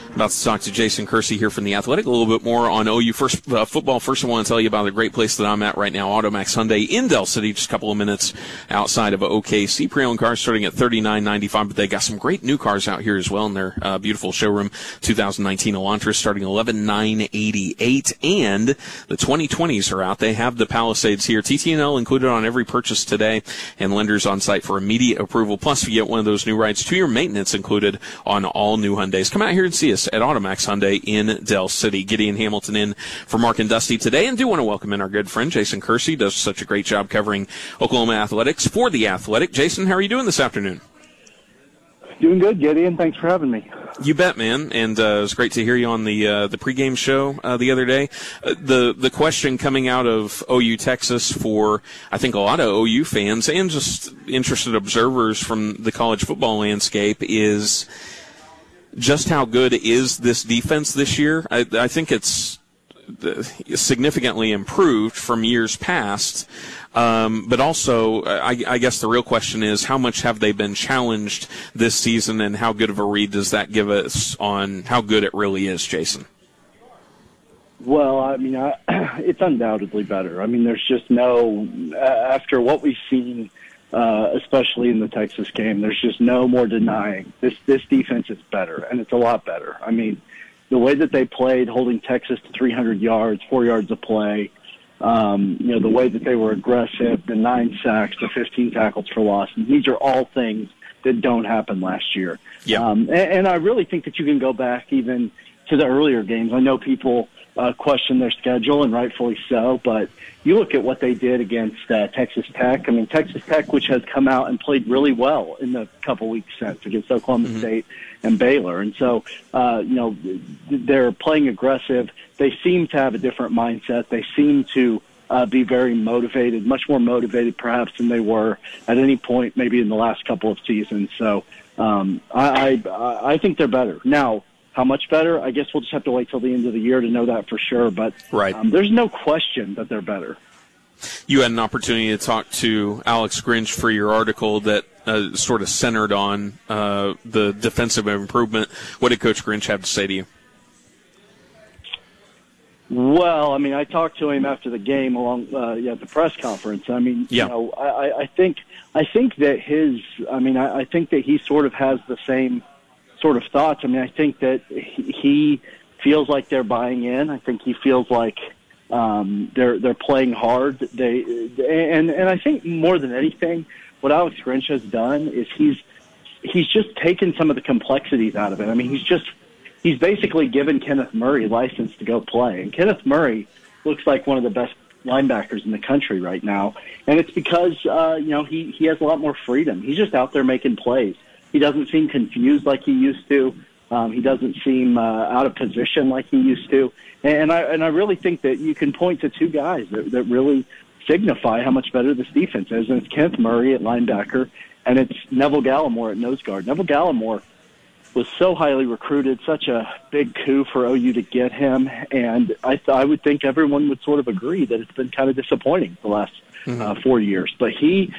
About to talk to Jason Kersey here from The Athletic. A little bit more on OU football. First, I want to tell you about a great place that I'm at right now, Automax Hyundai in Del City, just a couple of minutes outside of OKC. Pre-owned cars starting at $39.95, but they got some great new cars out here as well in their beautiful showroom. 2019 Elantra starting $11,988, and the 2020s are out. They have the Palisades here. TTNL included on every purchase today, and lenders on site for immediate approval. Plus, you get one of those new rides, 2-year maintenance included on all new Hyundais. Come out here and see us at Automax Hyundai in Del City. Gideon Hamilton in for Mark and Dusty today, and do want to welcome in our good friend Jason Kersey. Does such a great job covering Oklahoma athletics for The Athletic. Jason, how are you doing this afternoon? Doing good, Gideon. Thanks for having me. You bet, man. And it was great to hear you on the pregame show the other day. The question coming out of OU Texas for, I think, a lot of OU fans and just interested observers from the college football landscape is just how good is this defense this year. I think it's significantly improved from years past. But also, I guess the real question is, how much have they been challenged this season, and how good of a read does that give us on how good it really is, Jason? Well, I mean, it's undoubtedly better. I mean, there's just no, after what we've seen, especially in the Texas game, there's just no more denying this defense is better, and it's a lot better. I mean, the way that they played, holding Texas to 300 yards, 4 yards of play, the way that they were aggressive, the 9 sacks, the 15 tackles for loss, and these are all things that don't happen last year. Yeah. And I really think that you can go back even to the earlier games. I know people question their schedule, and rightfully so, but you look at what they did against Texas Tech. I mean, Texas Tech, which has come out and played really well in the couple weeks since against Oklahoma State and Baylor. And so, they're playing aggressive. They seem to have a different mindset. They seem to be very motivated, much more motivated perhaps than they were at any point maybe in the last couple of seasons. So I think they're better. Now, how much better? I guess we'll just have to wait till the end of the year to know that for sure. But right. There's no question that they're better. You had an opportunity to talk to Alex Grinch for your article that sort of centered on the defensive improvement. What did Coach Grinch have to say to you? Well, I mean, I talked to him after the game along at the press conference. I mean, yeah. I think that I think that he sort of has the same sort of thoughts. I mean, I think that he feels like they're buying in. I think he feels like they're playing hard. And I think more than anything, what Alex Grinch has done is he's just taken some of the complexities out of it. I mean, he's basically given Kenneth Murray license to go play, and Kenneth Murray looks like one of the best linebackers in the country right now, and it's because he has a lot more freedom. He's just out there making plays. He doesn't seem confused like he used to. He doesn't seem out of position like he used to. And I really think that you can point to two guys that really signify how much better this defense is, and it's Kenneth Murray at linebacker, and it's Neville Gallimore at nose guard. Neville Gallimore was so highly recruited, such a big coup for OU to get him, and I would think everyone would sort of agree that it's been kind of disappointing the last 4 years. But he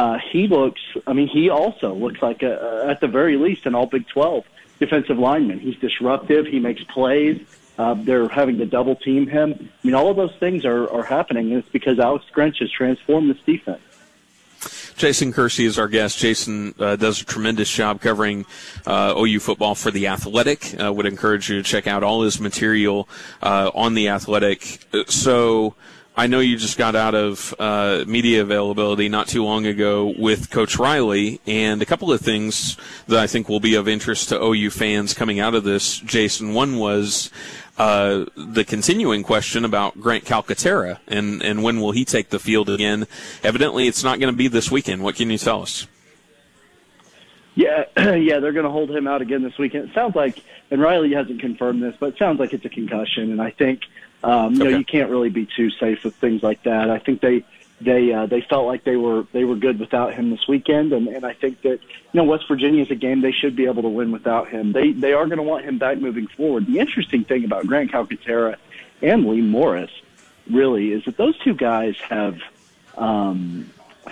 also looks like, at the very least, an all Big 12 defensive lineman. He's disruptive. He makes plays. They're having to double team him. I mean, all of those things are happening, and it's because Alex Grinch has transformed this defense. Jason Kersey is our guest. Jason does a tremendous job covering OU football for The Athletic. Would encourage you to check out all his material on The Athletic. So I know you just got out of media availability not too long ago with Coach Riley, and a couple of things that I think will be of interest to OU fans coming out of this, Jason. One was the continuing question about Grant Calcaterra and when will he take the field again. Evidently, it's not going to be this weekend. What can you tell us? Yeah, they're going to hold him out again this weekend. It sounds like, and Riley hasn't confirmed this, but it sounds like it's a concussion, and I think you can't really be too safe with things like that. I think they felt like they were good without him this weekend, and I think that West Virginia is a game they should be able to win without him. They are going to want him back moving forward. The interesting thing about Grant Calcaterra and Lee Morris really is that those two guys have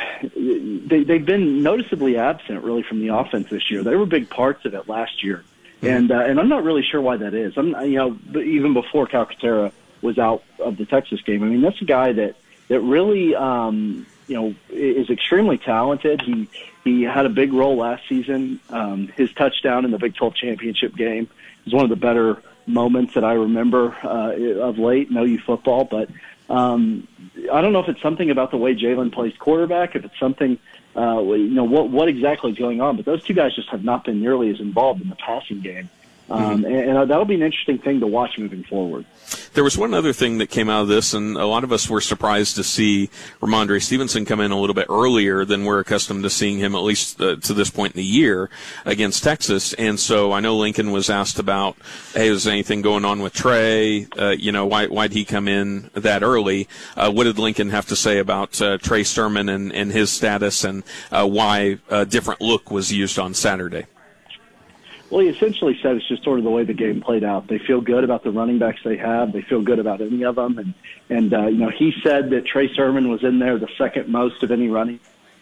they've been noticeably absent really from the offense this year. They were big parts of it last year, And I'm not really sure why that is. Even before Calcaterra was out of the Texas game, I mean, that's a guy that really, is extremely talented. He had a big role last season. His touchdown in the Big 12 championship game is one of the better moments that I remember of late in OU football. But I don't know if it's something about the way Jalen plays quarterback, if it's something, what exactly is going on. But those two guys just have not been nearly as involved in the passing game. And that'll be an interesting thing to watch moving forward. There was one other thing that came out of this, and a lot of us were surprised to see Ramondre Stevenson come in a little bit earlier than we're accustomed to seeing him, at least to this point in the year, against Texas. And so I know Lincoln was asked about, hey, is anything going on with Trey? Why'd he come in that early? What did Lincoln have to say about Trey Sermon and his status, and why a different look was used on Saturday? Well, he essentially said it's just sort of the way the game played out. They feel good about the running backs they have. They feel good about any of them. And he said that Trey Sermon was in there the second most of any running,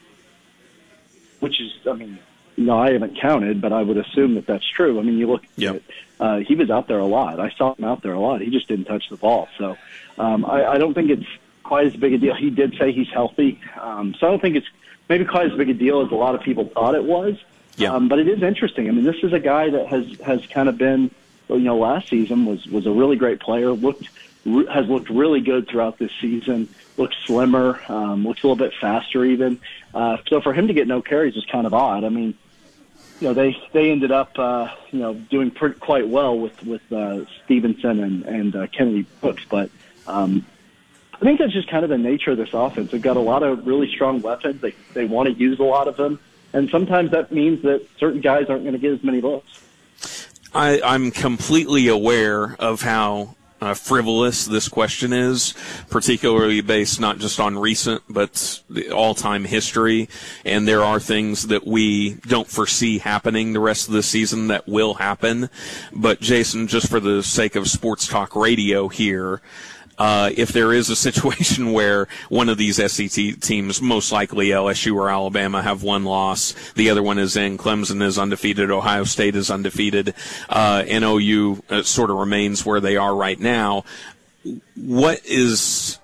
which is, I haven't counted, but I would assume that that's true. I mean, you look at it, he was out there a lot. I saw him out there a lot. He just didn't touch the ball. So I don't think it's quite as big a deal. He did say he's healthy. So I don't think it's maybe quite as big a deal as a lot of people thought it was. Yeah. But it is interesting. I mean, this is a guy that has kind of been, last season was a really great player, has looked really good throughout this season, looks slimmer, looks a little bit faster even. So for him to get no carries is kind of odd. I mean, they ended up, doing quite well with Stevenson and Kennedy Brooks, but I think that's just kind of the nature of this offense. They've got a lot of really strong weapons. They want to use a lot of them. And sometimes that means that certain guys aren't going to get as many looks. I'm completely aware of how frivolous this question is, particularly based not just on recent but the all-time history. And there are things that we don't foresee happening the rest of the season that will happen. But, Jason, just for the sake of sports talk radio here, if there is a situation where one of these SEC teams, most likely LSU or Alabama, have one loss, the other one is in, Clemson is undefeated, Ohio State is undefeated, and OU sort of remains where they are right now, what is...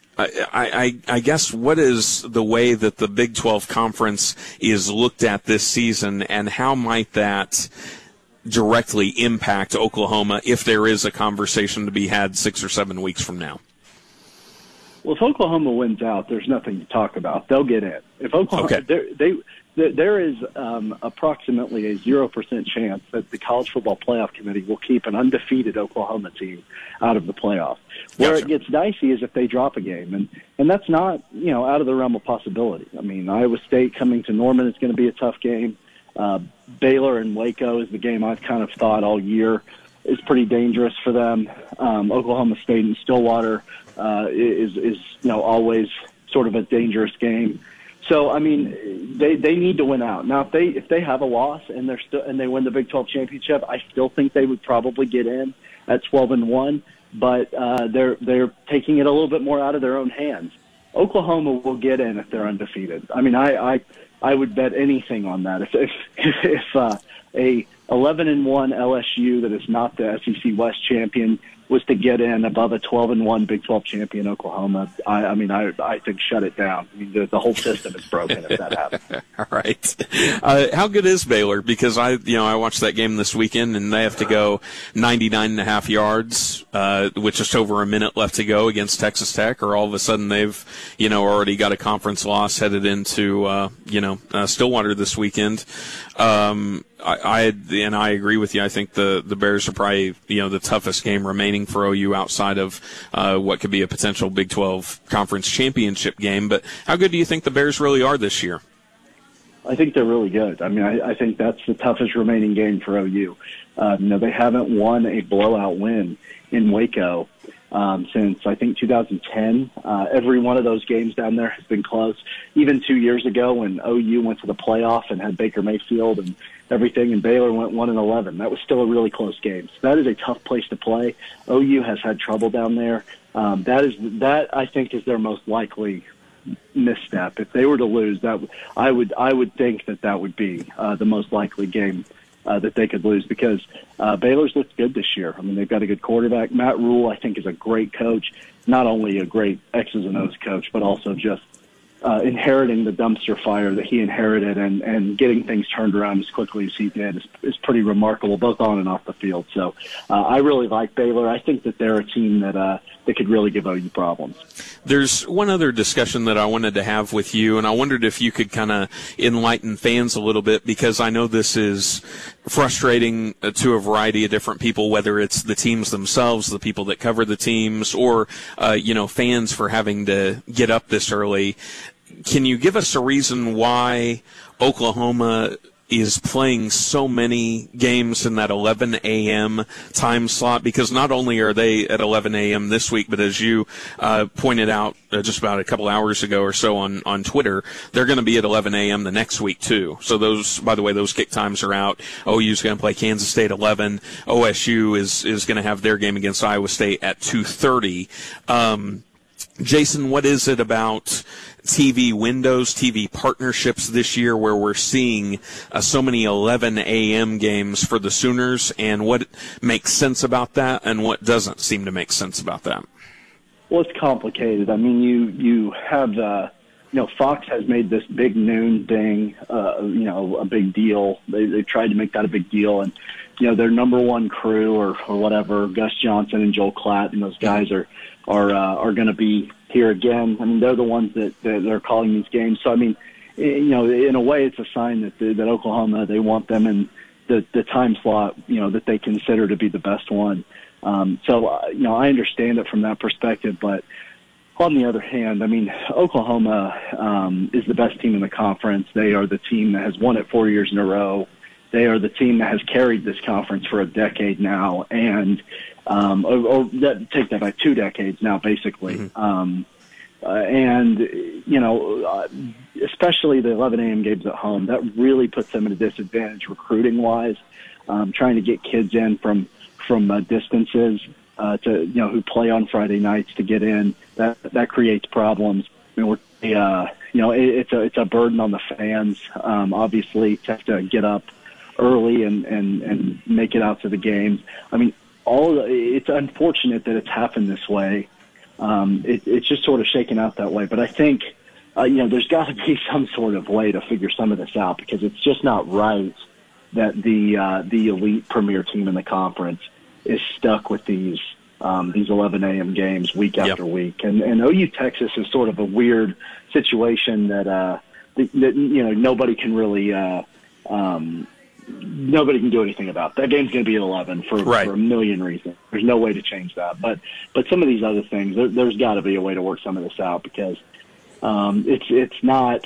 I guess what is the way that the Big 12 Conference is looked at this season, and how might that directly impact Oklahoma if there is a conversation to be had 6 or 7 weeks from now? Well, if Oklahoma wins out, there's nothing to talk about. They'll get in. If Oklahoma, there is approximately a 0% chance that the College Football Playoff Committee will keep an undefeated Oklahoma team out of the playoff. Where it gets dicey is if they drop a game, and that's not out of the realm of possibility. I mean, Iowa State coming to Norman is going to be a tough game. Baylor and Waco is the game I've kind of thought all year is pretty dangerous for them. Oklahoma State and Stillwater is always sort of a dangerous game. So I mean, they need to win out. Now, if they have a loss and they win the Big 12 championship, I still think they would probably get in at 12-1. But they're taking it a little bit more out of their own hands. Oklahoma will get in if they're undefeated. I mean, I would bet anything on that. If a 11-1 LSU that is not the SEC West champion was to get in above a 12-1 Big 12 champion Oklahoma, I think shut it down. I mean, the whole system is broken if that happens. All right. How good is Baylor? Because I watched that game this weekend, and they have to go 99.5 yards with just over a minute left to go against Texas Tech, or all of a sudden they've already got a conference loss headed into Stillwater this weekend. I agree with you. I think the Bears are probably the toughest game remaining for OU outside of what could be a potential Big 12 conference championship game. But how good do you think the Bears really are this year? I think they're really good. I mean, I think that's the toughest remaining game for OU. They haven't won a blowout win in Waco since, I think, 2010. Every one of those games down there has been close. Even 2 years ago when OU went to the playoff and had Baker Mayfield and everything, and Baylor went 1-11. That was still a really close game. So that is a tough place to play. OU has had trouble down there. That I think is their most likely misstep. If they were to lose, I would think that would be the most likely game that they could lose, because Baylor's looked good this year. I mean, they've got a good quarterback. Matt Rule, I think, is a great coach, not only a great X's and O's coach, but also just inheriting the dumpster fire that he inherited and getting things turned around as quickly as he did is pretty remarkable, both on and off the field. So I really like Baylor. I think that they're a team that could really give OU problems. There's one other discussion that I wanted to have with you, and I wondered if you could kind of enlighten fans a little bit, because I know this is frustrating to a variety of different people, whether it's the teams themselves, the people that cover the teams, or fans for having to get up this early. Can you give us a reason why Oklahoma is playing so many games in that 11 a.m. time slot? Because not only are they at 11 a.m. this week, but as you pointed out just about a couple hours ago or so on Twitter, they're going to be at 11 a.m. the next week too. So those, by the way, those kick times are out. OU's going to play Kansas State 11. OSU is going to have their game against Iowa State at 2:30. Jason, what is it about TV windows, TV partnerships this year where we're seeing so many 11 a.m. games for the Sooners, and what makes sense about that and what doesn't seem to make sense about that? Well, it's complicated. I mean, you have Fox has made this big noon thing, a big deal. They tried to make that a big deal, and their number one crew or whatever, Gus Johnson and Joel Klatt, and those guys are going to be here again. I mean, they're the ones that are calling these games. So I mean, in a way, it's a sign that Oklahoma, they want them in the time slot, that they consider to be the best one. So I understand it from that perspective, but on the other hand, I mean, Oklahoma is the best team in the conference. They are the team that has won it 4 years in a row. They are the team that has carried this conference for a decade now, and take that back, 2 decades now, basically. Mm-hmm. Especially the 11 a.m. games at home, that really puts them at a disadvantage recruiting-wise. Trying to get kids in from distances who play on Friday nights to get in, that creates problems. I mean, it's a burden on the fans. Obviously, to have to get up early and make it out to the games. I mean, it's unfortunate that it's happened this way. It's just sort of shaken out that way. But I think, there's got to be some sort of way to figure some of this out, because it's just not right that the elite premier team in the conference is stuck with these 11 a.m. games week after week. And OU Texas is sort of a weird situation that nobody can really nobody can do anything about. That game's going to be at 11 for a million reasons. There's no way to change that. But some of these other things, there's got to be a way to work some of this out, because it's not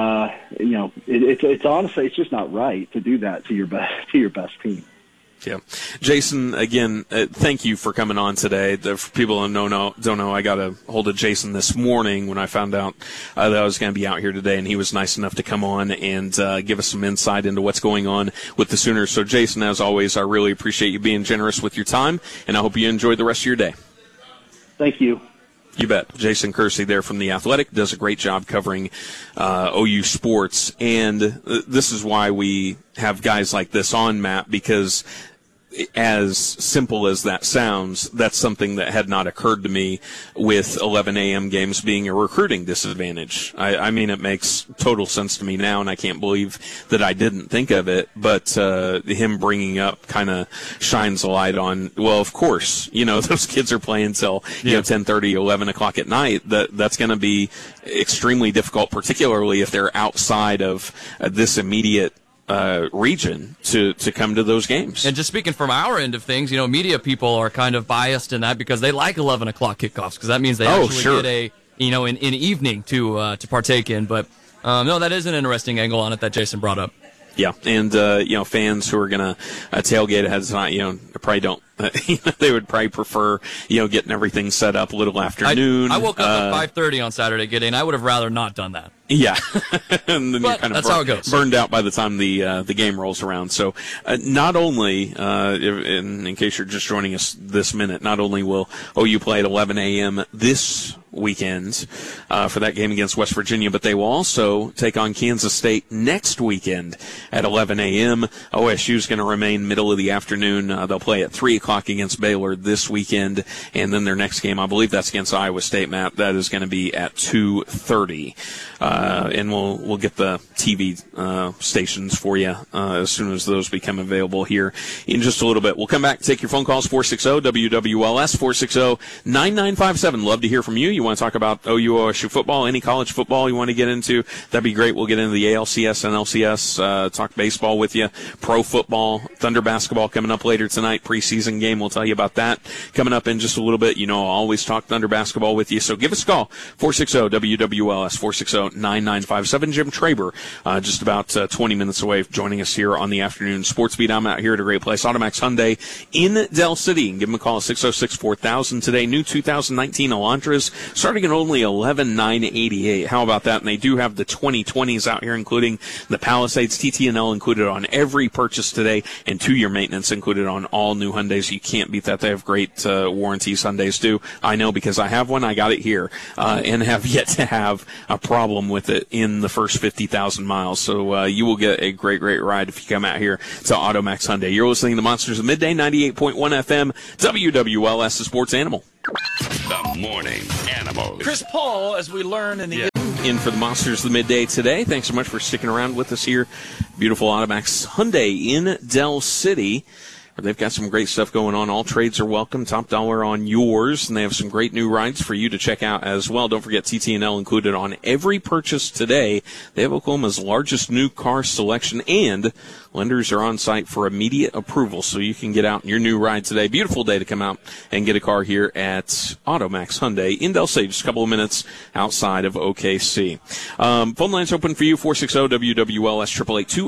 it's honestly, it's just not right to do that to your best team. Yeah. Jason, again, thank you for coming on today. For people who don't know, I got a hold of Jason this morning when I found out that I was going to be out here today, and he was nice enough to come on and give us some insight into what's going on with the Sooners. So, Jason, as always, I really appreciate you being generous with your time, and I hope you enjoy the rest of your day. Thank you. You bet. Jason Kersey there from The Athletic does a great job covering OU sports, and this is why we have guys like this on, Matt, because as simple as that sounds, that's something that had not occurred to me with 11 a.m. games being a recruiting disadvantage. I mean, it makes total sense to me now, and I can't believe that I didn't think of it, but him bringing up kind of shines a light on, well, of course, those kids are playing till 10:30, 11 o'clock at night. That's going to be extremely difficult, particularly if they're outside of this immediate region to come to those games. And just speaking from our end of things, media people are kind of biased in that because they like 11 o'clock kickoffs, because that means they actually get an evening to partake in. But no, that is an interesting angle on it that Jason brought up. Yeah, and fans who are going to tailgate ahead of time, probably don't. They would probably prefer, getting everything set up a little afternoon. I woke up at 5:30 on Saturday getting. I would have rather not done that. Yeah, and then but you're kind of that's how it goes. Burned out by the time the game rolls around. So, not only, in case you're just joining us this minute, not only will OU play at 11 a.m. this weekend for that game against West Virginia, but they will also take on Kansas State next weekend at 11 a.m. OSU is going to remain middle of the afternoon. They'll play at 3 o'clock against Baylor this weekend, and then their next game, I believe that's against Iowa State, Matt. That is going to be at 2:30. And we'll get the TV stations for you as soon as those become available here in just a little bit. We'll come back, take your phone calls, 460-WWLS, 460-9957. Love to hear from you. You want to talk about OU-OSU football, any college football you want to get into, that'd be great. We'll get into the ALCS, NLCS, talk baseball with you, pro football, Thunder basketball coming up later tonight, preseason game. We'll tell you about that coming up in just a little bit. You know, I'll always talk Thunder basketball with you, so give us a call, 460-WWLS, 460-9957. Jim Traber, just about 20 minutes away, joining us here on the afternoon sports beat. I'm out here at a great place, Automax Hyundai in Del City. And give them a call at 606-4000 today. New 2019 Elantras starting at only $11,988. How about that? And they do have the 2020s out here, including the Palisades, TT&L included on every purchase today, and 2-year maintenance included on all new Hyundais. You can't beat that. They have great warranties. Hyundais do. I know because I have one. I got it here and have yet to have a problem with it in the first 50,000 miles. So you will get a great ride if you come out here to Automax Hyundai. You're listening to Monsters of Midday, 98.1 FM, WWLS, the Sports Animal. The Morning Animal. Chris Paul, as we learn in the... In for the Monsters of the Midday today. Thanks so much for sticking around with us here. Beautiful Automax Hyundai in Del City. They've got some great stuff going on. All trades are welcome. Top dollar on yours. And they have some great new rides for you to check out as well. Don't forget TT&L included on every purchase today. They have Oklahoma's largest new car selection, and lenders are on site for immediate approval, so you can get out in your new ride today. Beautiful day to come out and get a car here at Automax Hyundai in Del City, just a couple of minutes outside of OKC. Phone lines open for you, 460-WWLS,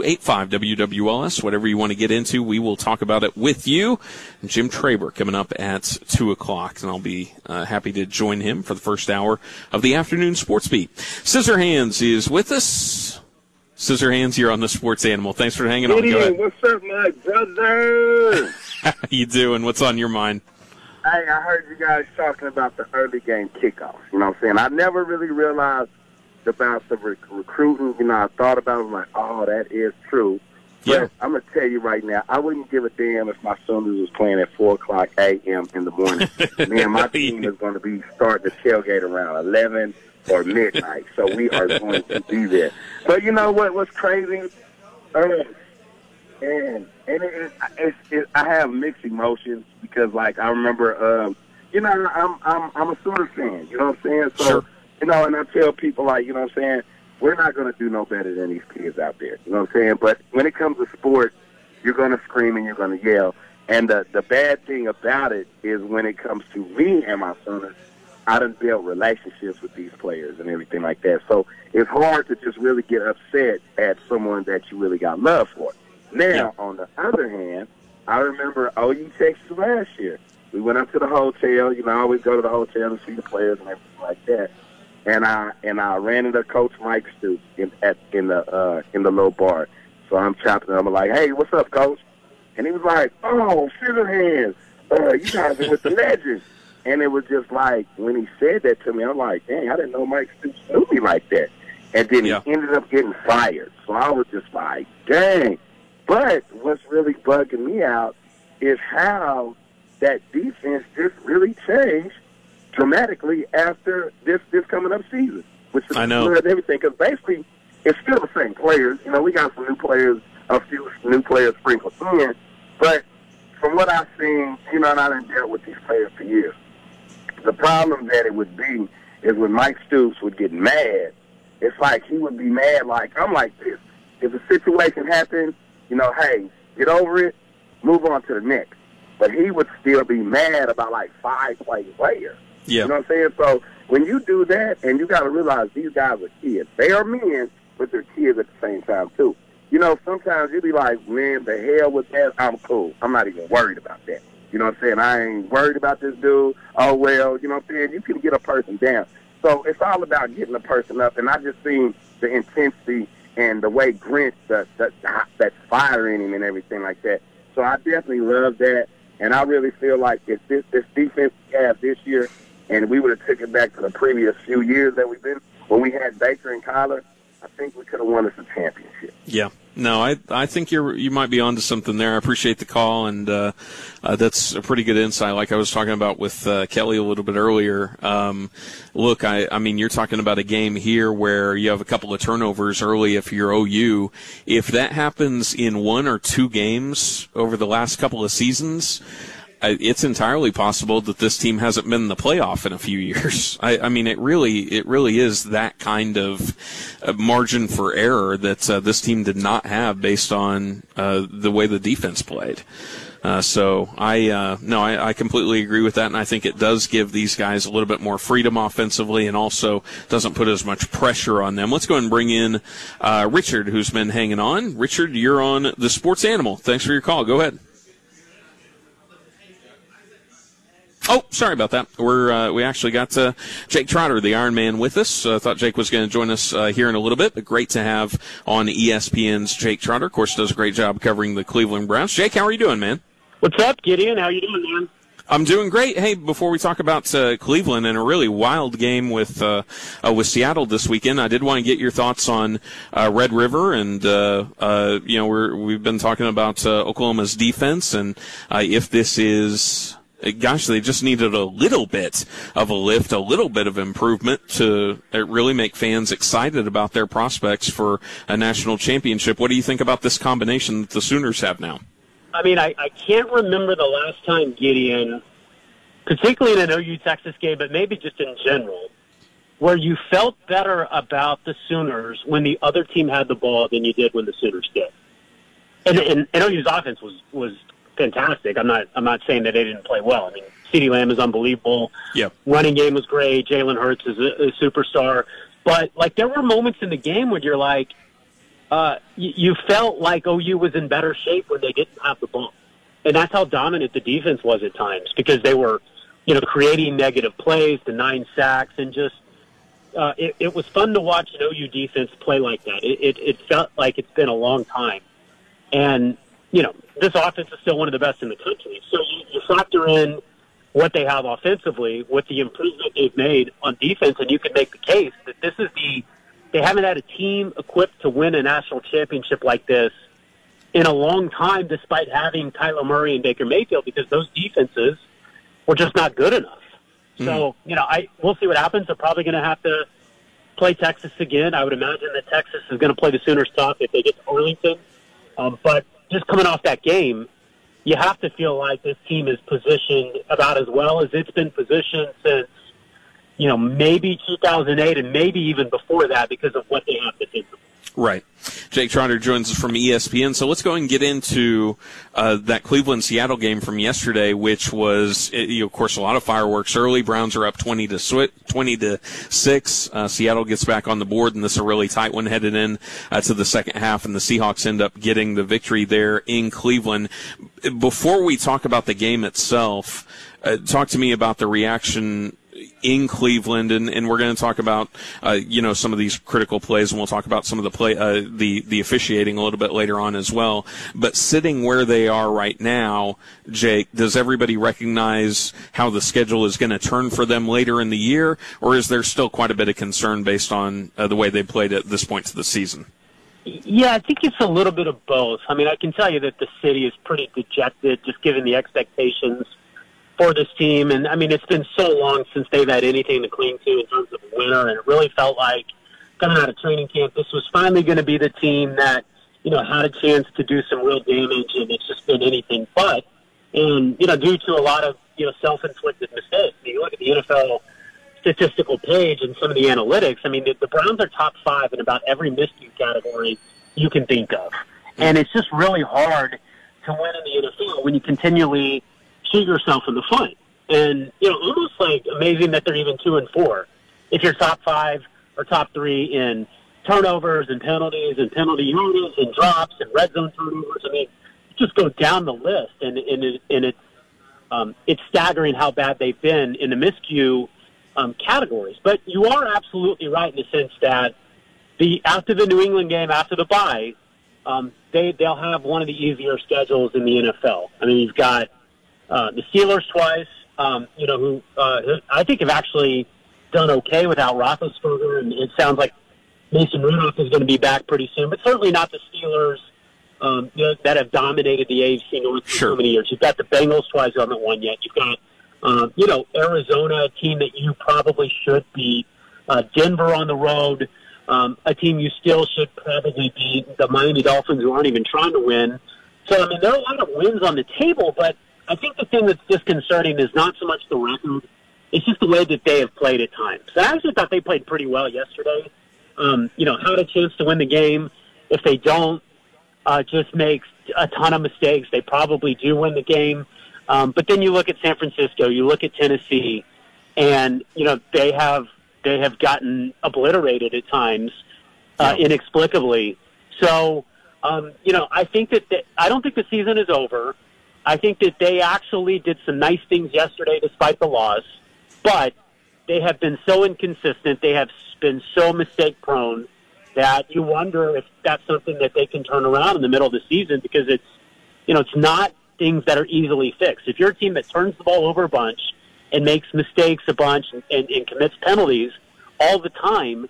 888-285-WWLS. Whatever you want to get into, we will talk about it with you. Jim Traber coming up at 2 o'clock, and I'll be happy to join him for the first hour of the afternoon sports beat. Scissorhands is with us. Scissorhands here on the Sports Animal. Thanks for hanging on. Go ahead. What's up, my brother? How you doing? What's on your mind? Hey, I heard you guys talking about the early game kickoff. You know what I'm saying? I never really realized about the recruiting. You know, I thought about it, like, oh, that is true. But yeah. I'm going to tell you right now, I wouldn't give a damn if my Sooners was playing at 4 o'clock a.m. in the morning. Me and my team is going to be starting to tailgate around 11 or midnight. So we are going to be there. But you know what? What's crazy? And I have mixed emotions because, like, I remember, you know, I'm a Sooner fan. You know what I'm saying? So, sure. You know, and I tell people, like, you know what I'm saying, we're not going to do no better than these kids out there. You know what I'm saying? But when it comes to sports, you're going to scream and you're going to yell. And the bad thing about it is when it comes to me and my Sooners, I done built relationships with these players and everything like that. So it's hard to just really get upset at someone that you really got love for. Now, on the other hand, I remember OU Texas last year. We went up to the hotel. You know, I always go to the hotel to see the players and everything like that. And I ran into Coach Mike Stoops in the little bar. So I'm chopping. I'm like, hey, what's up, Coach? And he was like, oh, Scissorhands, you guys are with the legends. And it was just like, when he said that to me, I'm like, dang, I didn't know Mike Stoops knew me like that. And then he ended up getting fired. So I was just like, dang. But what's really bugging me out is how that defense just really changed dramatically after this coming up season, which is everything. Because basically, it's still the same players. You know, we got some new players, a few new players sprinkled in. But from what I've seen, you know, and I done dealt with these players for years, the problem that it would be is when Mike Stoops would get mad, it's like he would be mad like, I'm like this. If a situation happens, you know, hey, get over it, move on to the next. But he would still be mad about like 5 players. Yeah. You know what I'm saying? So when you do that, and you got to realize these guys are kids. They are men, but they're kids at the same time, too. You know, sometimes you be like, man, the hell with that, I'm cool. I'm not even worried about that. You know what I'm saying? I ain't worried about this dude. Oh, well, you know what I'm saying? You can get a person down. So it's all about getting a person up, and I just seen the intensity and the way Grant, that's fire in him and everything like that. So I definitely love that, and I really feel like if this defense we have this year and we would have taken back to the previous few years that we've been, when we had Baker and Kyler, I think we could have won us a championship. Yeah. No, I think you might be onto something there. I appreciate the call, and that's a pretty good insight. Like I was talking about with Kelly a little bit earlier. Look, I mean, you're talking about a game here where you have a couple of turnovers early if you're OU. If that happens in one or two games over the last couple of seasons, it's entirely possible that this team hasn't been in the playoff in a few years. I mean, it really is that kind of margin for error that this team did not have based on the way the defense played. So I completely agree with that, and I think it does give these guys a little bit more freedom offensively, and also doesn't put as much pressure on them. Let's go and bring in Richard, who's been hanging on. Richard, you're on the Sports Animal. Thanks for your call. Go ahead. Oh, sorry about that. We actually got Jake Trotter, the Iron Man, with us. Thought Jake was going to join us here in a little bit, but great to have on ESPN's Jake Trotter. Of course, does a great job covering the Cleveland Browns. Jake, how are you doing, man? What's up, Gideon? How you doing, man? I'm doing great. Hey, before we talk about Cleveland and a really wild game with Seattle this weekend, I did want to get your thoughts on Red River, and we've been talking about Oklahoma's defense, and if this is. Gosh, they just needed a little bit of a lift, a little bit of improvement to really make fans excited about their prospects for a national championship. What do you think about this combination that the Sooners have now? I mean, I can't remember the last time, Gideon, particularly in an OU Texas game, but maybe just in general, where you felt better about the Sooners when the other team had the ball than you did when the Sooners did. And OU's offense was fantastic. I'm not saying that they didn't play well. I mean, CeeDee Lamb is unbelievable. Yep. Running game was great. Jalen Hurts is a superstar. But, like, there were moments in the game where you're like, you felt like OU was in better shape when they didn't have the ball. And that's how dominant the defense was at times, because they were, creating negative plays, the 9 sacks, and just it was fun to watch an OU defense play like that. It felt like it's been a long time. And, this offense is still one of the best in the country. So you factor in what they have offensively with the improvement they've made on defense, and you can make the case that they haven't had a team equipped to win a national championship like this in a long time, despite having Kyler Murray and Baker Mayfield, because those defenses were just not good enough. So, we'll see what happens. They're probably going to have to play Texas again. I would imagine that Texas is going to play the Sooners tough if they get to Arlington. But just coming off that game, you have to feel like this team is positioned about as well as it's been positioned since, maybe 2008 and maybe even before that, because of what they have to do. Right. Jake Trotter joins us from ESPN. So let's go and get into that Cleveland-Seattle game from yesterday, which was, of course, a lot of fireworks early. Browns are up 20-6. Seattle gets back on the board, and this is a really tight one headed in to the second half, and the Seahawks end up getting the victory there in Cleveland. Before we talk about the game itself, talk to me about the reaction in Cleveland, and we're going to talk about some of these critical plays, and we'll talk about some of the play the officiating a little bit later on as well. But sitting where they are right now, Jake, does everybody recognize how the schedule is going to turn for them later in the year, or is there still quite a bit of concern based on the way they played at this point to the season? Yeah, I think it's a little bit of both. I mean, I can tell you that the city is pretty dejected, just given the expectations for this team. And, I mean, it's been so long since they've had anything to cling to in terms of a winner, and it really felt like coming out of training camp, this was finally going to be the team that, had a chance to do some real damage, and it's just been anything but. And, due to a lot of, self-inflicted mistakes. You look at the NFL statistical page and some of the analytics, I mean, the Browns are top 5 in about every miscue category you can think of. And it's just really hard to win in the NFL when you continually shoot yourself in the foot. And, almost like amazing that they're even 2-4. If you're top 5 or top 3 in turnovers and penalty units and drops and red zone turnovers, I mean, just go down the list. And it's staggering how bad they've been in the miscue categories. But you are absolutely right in the sense that after the New England game, after the bye, they'll have one of the easier schedules in the NFL. I mean, you've got the Steelers twice, who I think have actually done okay without Roethlisberger, and it sounds like Mason Rudolph is going to be back pretty soon, but certainly not the Steelers that have dominated the AFC North for so many years. You've got the Bengals twice who haven't won yet. You've got, Arizona, a team that you probably should beat. Denver on the road, a team you still should probably beat. The Miami Dolphins, who aren't even trying to win. So, I mean, there are a lot of wins on the table, but I think the thing that's disconcerting is not so much the record. It's just the way that they have played at times. I actually thought they played pretty well yesterday. Had a chance to win the game. If they don't, just makes a ton of mistakes. They probably do win the game. But then you look at San Francisco, you look at Tennessee, and, they have gotten obliterated at times, inexplicably. So, I think I don't think the season is over. I think that they actually did some nice things yesterday despite the loss, but they have been so inconsistent. They have been so mistake-prone that you wonder if that's something that they can turn around in the middle of the season, because it's not things that are easily fixed. If you're a team that turns the ball over a bunch and makes mistakes a bunch and commits penalties all the time,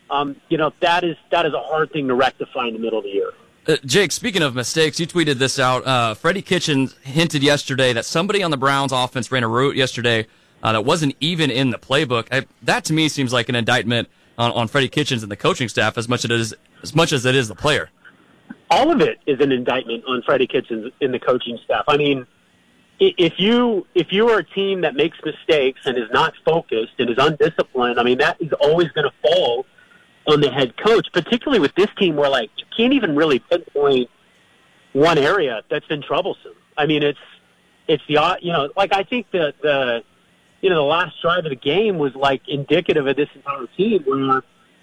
that is a hard thing to rectify in the middle of the year. Jake, speaking of mistakes, you tweeted this out. Freddie Kitchens hinted yesterday that somebody on the Browns offense ran a route yesterday that wasn't even in the playbook. That to me seems like an indictment on Freddie Kitchens and the coaching staff as much as it is the player. All of it is an indictment on Freddie Kitchens and the coaching staff. I mean, if you are a team that makes mistakes and is not focused and is undisciplined, I mean, that is always going to fall on the head coach, particularly with this team where, like, you can't even really pinpoint one area that's been troublesome. I mean, it's the, I think the last drive of the game was, like, indicative of this entire team where,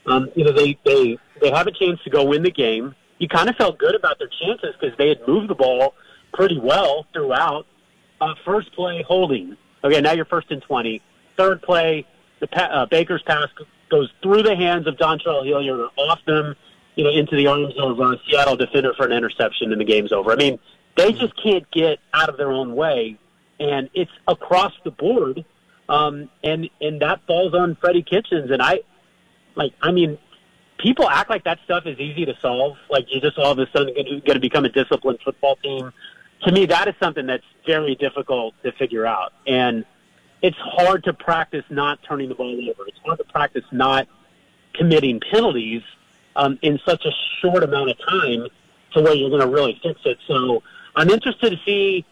they have a chance to go win the game. You kind of felt good about their chances because they had moved the ball pretty well throughout. First play, holding. Okay, now you're 1st and 20. Third play, Baker's pass goes through the hands of Dontrell Hilliard, off them, into the arms of a Seattle defender for an interception, and the game's over. I mean, they just can't get out of their own way, and it's across the board, and that falls on Freddie Kitchens. And people act like that stuff is easy to solve, like you're just all of a sudden going to become a disciplined football team. To me, that is something that's very difficult to figure out, and it's hard to practice not turning the ball over. It's hard to practice not committing penalties in such a short amount of time to where you're going to really fix it. So I'm interested to see,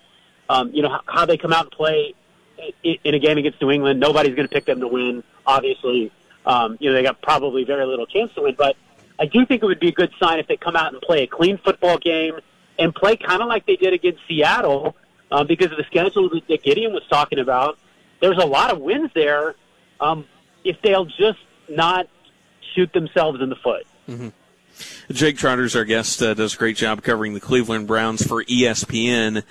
how they come out and play in a game against New England. Nobody's going to pick them to win, obviously. They got probably very little chance to win, but I do think it would be a good sign if they come out and play a clean football game and play kind of like they did against Seattle because of the schedule that Gideon was talking about. There's a lot of wins there if they'll just not shoot themselves in the foot. Mm-hmm. Jake Trotter's our guest, does a great job covering the Cleveland Browns for ESPN.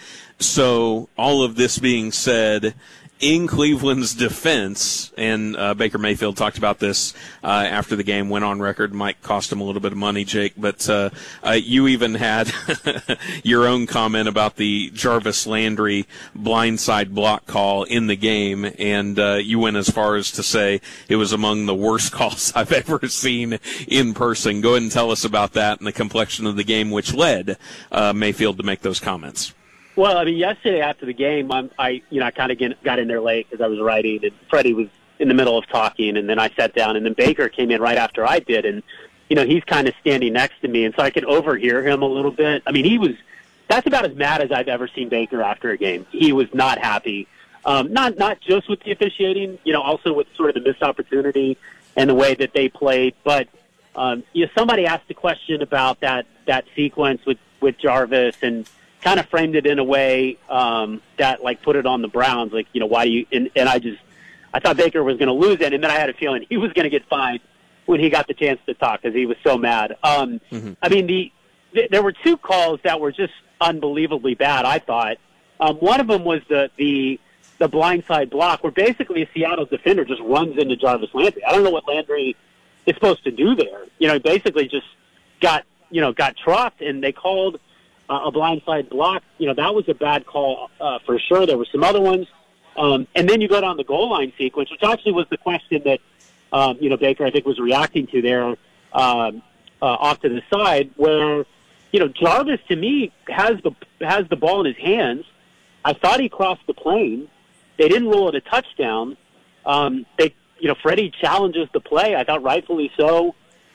So all of this being said, in Cleveland's defense, and Baker Mayfield talked about this after the game, went on record, might cost him a little bit of money, Jake, but you even had your own comment about the Jarvis Landry blindside block call in the game, and you went as far as to say it was among the worst calls I've ever seen in person. Go ahead and tell us about that and the complexion of the game, which led Mayfield to make those comments. Well, I mean, yesterday after the game, I kind of got in there late because I was writing, and Freddie was in the middle of talking, and then I sat down, and then Baker came in right after I did, and, he's kind of standing next to me, and so I could overhear him a little bit. I mean, that's about as mad as I've ever seen Baker after a game. He was not happy, not just with the officiating, also with sort of the missed opportunity and the way that they played, but somebody asked a question about that sequence with Jarvis, and kind of framed it in a way that, like, put it on the Browns, like, why do you – and I thought Baker was going to lose it, and then I had a feeling he was going to get fined when he got the chance to talk because he was so mad. I mean, there were two calls that were just unbelievably bad, I thought. One of them was the blindside block where basically a Seattle defender just runs into Jarvis Landry. I don't know what Landry is supposed to do there. He basically just got trucked, and they called – a blindside block. That was a bad call for sure. There were some other ones. And then you go down the goal line sequence, which actually was the question that, Baker, I think, was reacting to there off to the side, where, Jarvis, to me, has the ball in his hands. I thought he crossed the plane. They didn't rule it a touchdown. Freddie challenges the play. I thought rightfully so.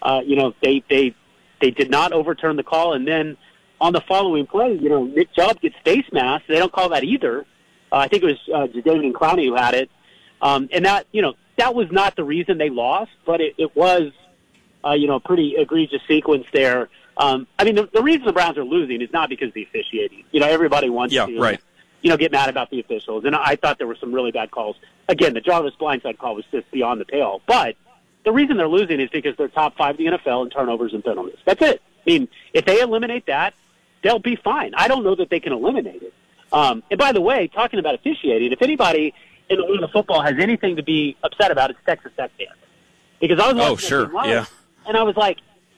They did not overturn the call. And then on the following play, Nick Chubb gets face masked. They don't call that either. I think it was Jadeveon Clowney who had it. And that was not the reason they lost, but it was, a pretty egregious sequence there. The reason the Browns are losing is not because of the officiating. Everybody wants to, get mad about the officials. And I thought there were some really bad calls. Again, the Jarvis blindside call was just beyond the pale. But the reason they're losing is because they're top 5 in the NFL in turnovers and penalties. That's it. If they eliminate that, they'll be fine. I don't know that they can eliminate it. And by the way, talking about officiating, if anybody in the world of football has anything to be upset about, it's Texas Tech fans. Because I was watching that game live, and I was like,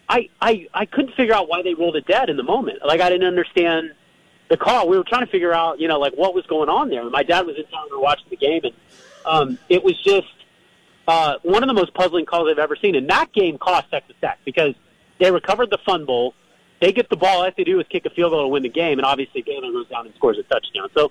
I couldn't figure out why they ruled it dead in the moment. Like, I didn't understand the call. We were trying to figure out, what was going on there. And my dad was in town, we were watching the game, and it was just one of the most puzzling calls I've ever seen. And that game cost Texas Tech because they recovered the fumble. They get the ball. All they have to do is kick a field goal to win the game, and obviously Baylor goes down and scores a touchdown. So,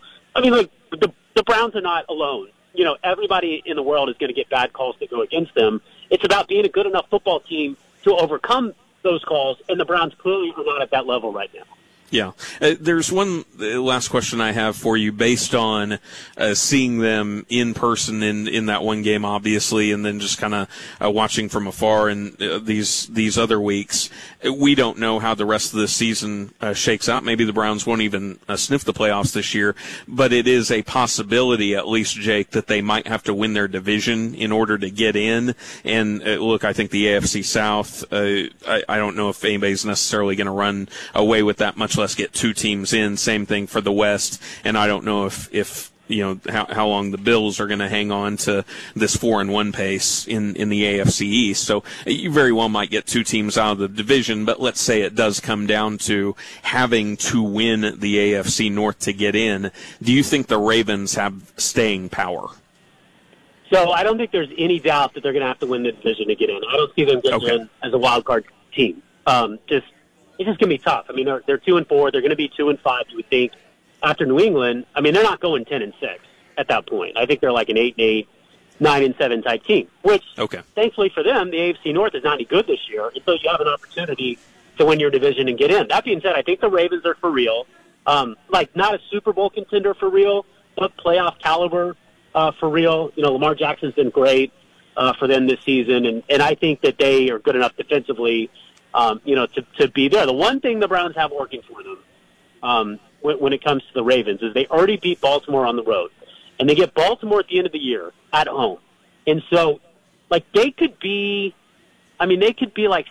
the Browns are not alone. Everybody in the world is going to get bad calls that go against them. It's about being a good enough football team to overcome those calls, and the Browns clearly are not at that level right now. Yeah. There's one last question I have for you based on seeing them in person in that one game, obviously, and then just kind of watching from afar in these other weeks. We don't know how the rest of the season shakes out. Maybe the Browns won't even sniff the playoffs this year, but it is a possibility, at least, Jake, that they might have to win their division in order to get in. And look, I think the AFC South, I don't know if anybody's necessarily going to run away with that, much less get 2 teams in. Same thing for the West, and I don't know if how long the Bills are going to hang on to this 4-1 pace in the AFC East. So you very well might get 2 teams out of the division, but let's say it does come down to having to win the AFC North to get in. Do you think the Ravens have staying power? So I don't think there's any doubt that they're going to have to win the division to get in. I don't see them getting in as a wild card team. It's just going to be tough. They're 2-4. They're going to be 2-5, you would think, after New England. They're not going 10-6 at that point. I think they're like an 8-8, 9-7 type team, which, thankfully for them, the AFC North is not any good this year, and so you have an opportunity to win your division and get in. That being said, I think the Ravens are for real. Not a Super Bowl contender for real, but playoff caliber for real. Lamar Jackson's been great for them this season, and I think that they are good enough defensively to be there. The one thing the Browns have working for them when it comes to the Ravens is they already beat Baltimore on the road, and they get Baltimore at the end of the year at home. And so, they could be, like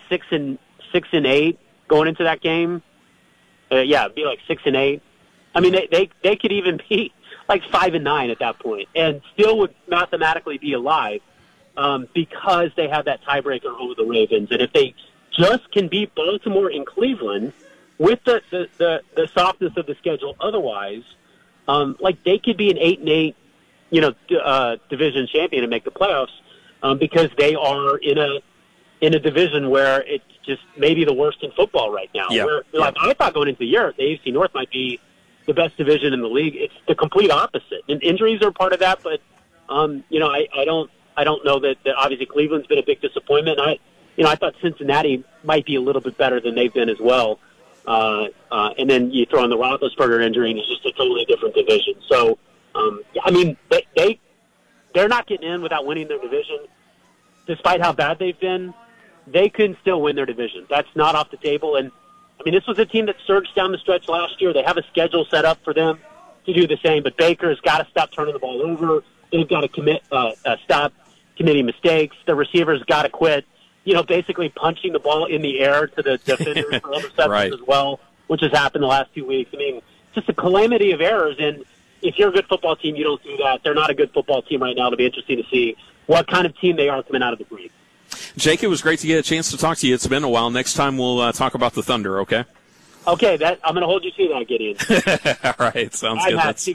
6-8 going into that game. It'd be like 6-8. They could even be like 5-9 at that point, and still would mathematically be alive because they have that tiebreaker over the Ravens. And if they just can beat Baltimore and Cleveland with the softness of the schedule otherwise, they could be an 8-8, division champion and make the playoffs because they are in a division where it's just maybe the worst in football right now. I thought going into the year, the AFC North might be the best division in the league. It's the complete opposite. And injuries are part of that, but I don't know that obviously Cleveland's been a big disappointment. I thought Cincinnati might be a little bit better than they've been as well. And then you throw in the Roethlisberger injury, and it's just a totally different division. So, they're not getting in without winning their division. Despite how bad they've been, they can still win their division. That's not off the table. And, this was a team that surged down the stretch last year. They have a schedule set up for them to do the same. But Baker's got to stop turning the ball over. They've got to stop committing mistakes. The receivers got to quit basically punching the ball in the air to the defenders for interceptions as well, which has happened the last 2 weeks. Just a calamity of errors. And if you're a good football team, you don't do that. They're not a good football team right now. It'll be interesting to see what kind of team they are coming out of the break. Jake, it was great to get a chance to talk to you. It's been a while. Next time we'll talk about the Thunder, okay? Okay, I'm going to hold you to that, Gideon. All right, sounds good. See you guys.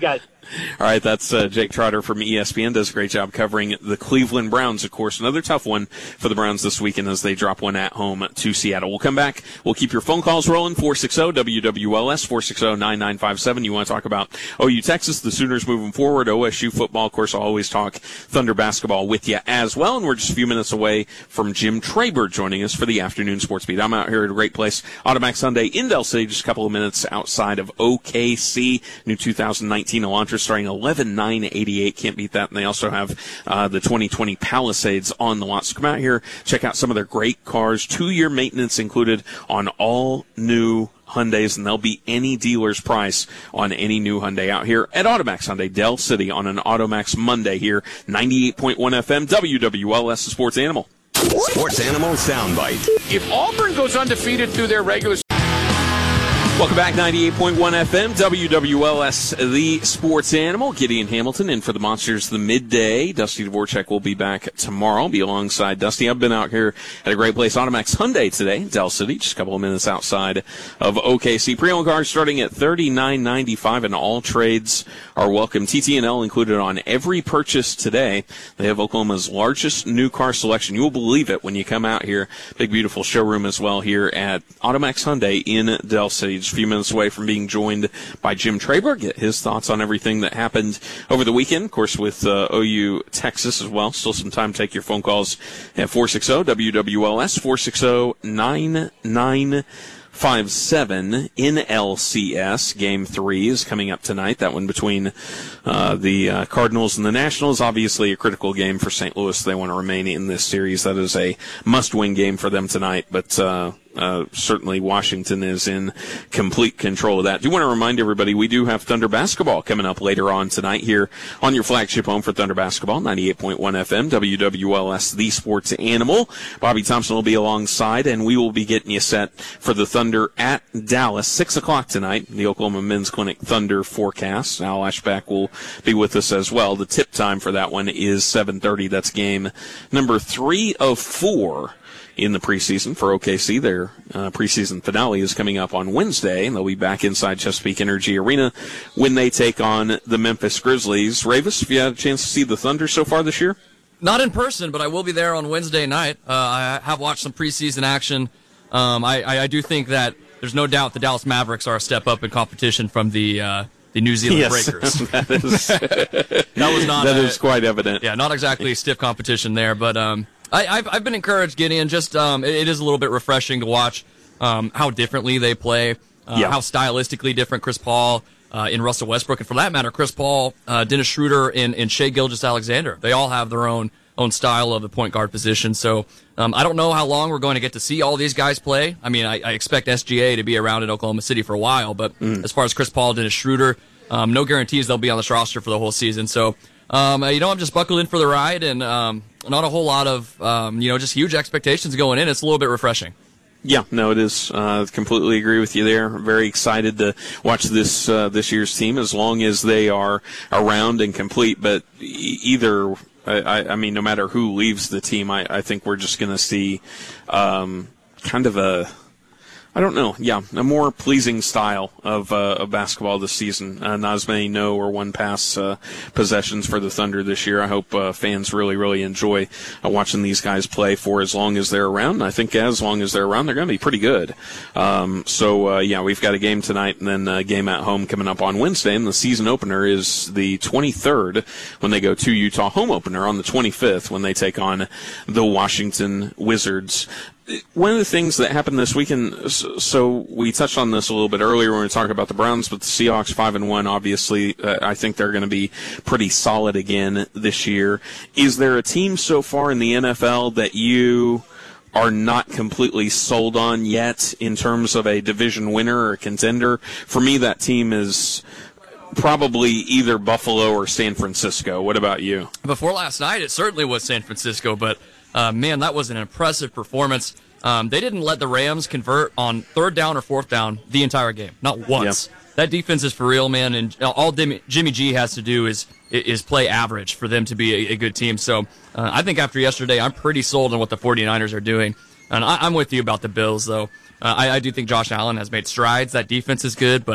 right, that's Jake Trotter from ESPN. Does a great job covering the Cleveland Browns, of course. Another tough one for the Browns this weekend as they drop one at home to Seattle. We'll come back. We'll keep your phone calls rolling. 460-WWLS, 460-9957. You want to talk about OU Texas, the Sooners moving forward, OSU football. Of course, I'll always talk Thunder basketball with you as well. And we're just a few minutes away from Jim Traber joining us for the afternoon sports beat. I'm out here at a great place, Automax Sunday in Del City, just a couple of minutes outside of OKC. New 2019 Elantra starting $11,988. Can't beat that. And they also have the 2020 Palisades on the lot. So come out here, check out some of their great cars. 2-year maintenance included on all new Hyundais, and there'll be any dealer's price on any new Hyundai out here at Automax Hyundai Del City on an Automax Monday here. 98.1 FM, WWLS, the Sports Animal. Sports Animal Soundbite. If Auburn goes undefeated through their regular Welcome back, 98.1 FM, WWLS, the Sports Animal. Gideon Hamilton in for the Monsters the midday. Dusty Dvorak will be back tomorrow. Be alongside Dusty. I've been out here at a great place, Automax Hyundai today, Del City, just a couple of minutes outside of OKC. Pre-owned cars starting at $39.95, and all trades are welcome. TT&L included on every purchase today. They have Oklahoma's largest new car selection. You will believe it when you come out here. Big, beautiful showroom as well here at Automax Hyundai in Del City. Just a few minutes away from being joined by Jim Traber, get his thoughts on everything that happened over the weekend, of course, with OU Texas as well. Still some time to take your phone calls at 460-WWLS, 460-9957 in LCS. Game 3 is coming up tonight. That one between the Cardinals and the Nationals. Obviously a critical game for St. Louis. They want to remain in this series. That is a must-win game for them tonight, but certainly Washington is in complete control of that. Do want to remind everybody we do have Thunder basketball coming up later on tonight here on your flagship home for Thunder basketball, 98.1 FM, WWLS, the Sports Animal. Bobby Thompson will be alongside, and we will be getting you set for the Thunder at Dallas, 6 o'clock tonight. The Oklahoma Men's Clinic Thunder forecast. Al Ashback will be with us as well. The tip time for that one is 7:30. That's game number 3 of 4 in the preseason for OKC. Their preseason finale is coming up on Wednesday, and they'll be back inside Chesapeake Energy Arena when they take on the Memphis Grizzlies. Ravis, have you had a chance to see the Thunder so far this year? Not in person, but I will be there on Wednesday night. I have watched some preseason action. I do think that there's no doubt the Dallas Mavericks are a step up in competition from the New Zealand Breakers. That is quite evident. Yeah, not exactly stiff competition there, but I've been encouraged, Gideon. Just it is a little bit refreshing to watch how differently they play, how stylistically different Chris Paul in Russell Westbrook, and for that matter, Chris Paul, Dennis Schroeder, and Shai Gilgeous-Alexander. They all have their own style of the point guard position. So I don't know how long we're going to get to see all these guys play. I mean, I expect SGA to be around in Oklahoma City for a while, but as far as Chris Paul, Dennis Schroeder, no guarantees they'll be on this roster for the whole season. So I'm just buckled in for the ride, and not a whole lot of just huge expectations going in. It's a little bit refreshing. Yeah, no, it is. Completely agree with you there. Very excited to watch this year's team as long as they are around and complete. But either, I mean, no matter who leaves the team, I think we're just going to see kind of a more pleasing style of basketball this season. Not as many no or one pass possessions for the Thunder this year. I hope fans really, really enjoy watching these guys play for as long as they're around. And I think as long as they're around, they're going to be pretty good. We've got a game tonight and then a game at home coming up on Wednesday. And the season opener is the 23rd when they go to Utah. Home opener on the 25th when they take on the Washington Wizards. One of the things that happened this weekend, so we touched on this a little bit earlier when we were talking about the Browns, but the Seahawks 5-1, obviously, I think they're going to be pretty solid again this year. Is there a team so far in the NFL that you are not completely sold on yet in terms of a division winner or a contender? For me, that team is probably either Buffalo or San Francisco. What about you? Before last night, it certainly was San Francisco, but man, that was an impressive performance. They didn't let the Rams convert on 3rd down or 4th down the entire game, not once. Yep. That defense is for real, man, and all Jimmy G has to do is play average for them to be a good team. So I think after yesterday, I'm pretty sold on what the 49ers are doing. And I'm with you about the Bills, though. I do think Josh Allen has made strides. That defense is good, but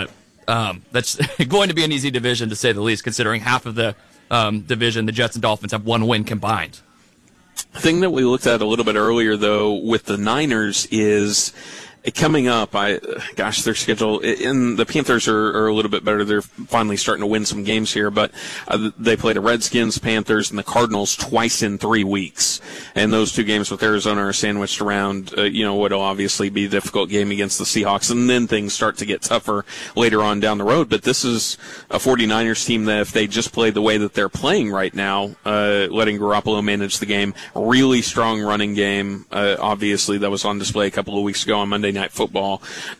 That's going to be an easy division, to say the least, considering half of the division, the Jets and Dolphins, have one win combined. The thing that we looked at a little bit earlier, though, with the Niners is coming up. Their schedule, and the Panthers are a little bit better. They're finally starting to win some games here, but they play the Redskins, Panthers, and the Cardinals twice in 3 weeks. And those two games with Arizona are sandwiched around, what'll obviously be a difficult game against the Seahawks, and then things start to get tougher later on down the road. But this is a 49ers team that if they just play the way that they're playing right now, letting Garoppolo manage the game, really strong running game, obviously that was on display a couple of weeks ago on Monday Night Football.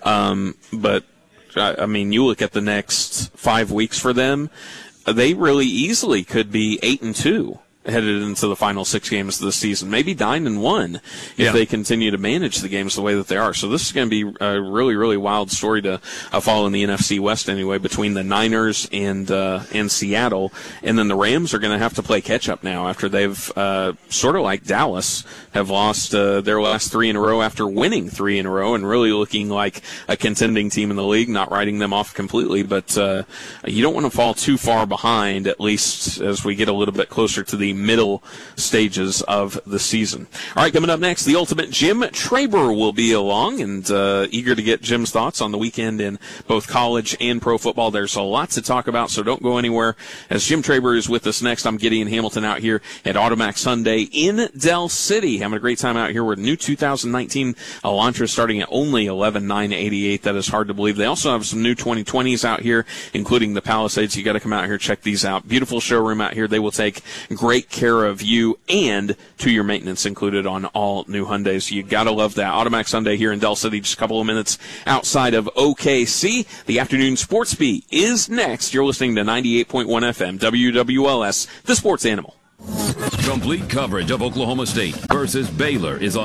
But you look at the next 5 weeks for them, they really easily could be 8-2 headed into the final 6 games of the season, maybe 9-1 if they continue to manage the games the way that they are. So this is going to be a really, really wild story to follow in the NFC West anyway, between the Niners and Seattle. And then the Rams are going to have to play catch up now after they've sort of like Dallas have lost their last 3 in a row after winning 3 in a row and really looking like a contending team in the league, not writing them off completely. But you don't want to fall too far behind, at least as we get a little bit closer to the middle stages of the season. All right, coming up next, the ultimate Jim Traber will be along, and eager to get Jim's thoughts on the weekend in both college and pro football. There's a lot to talk about, so don't go anywhere. As Jim Traber is with us next, I'm Gideon Hamilton out here at Automax Sunday in Del City. Having a great time out here with new 2019 Elantra starting at only $11,988. That is hard to believe. They also have some new 2020s out here, including the Palisades. You got to come out here, check these out. Beautiful showroom out here. They will take great care of you, and 2-year maintenance included on all new Hyundais. You gotta love that. Automax Hyundai here in Del City, just a couple of minutes outside of OKC. The afternoon sports beat is next. You're listening to 98.1 FM WWLS, the Sports Animal. Complete coverage of Oklahoma State versus Baylor is on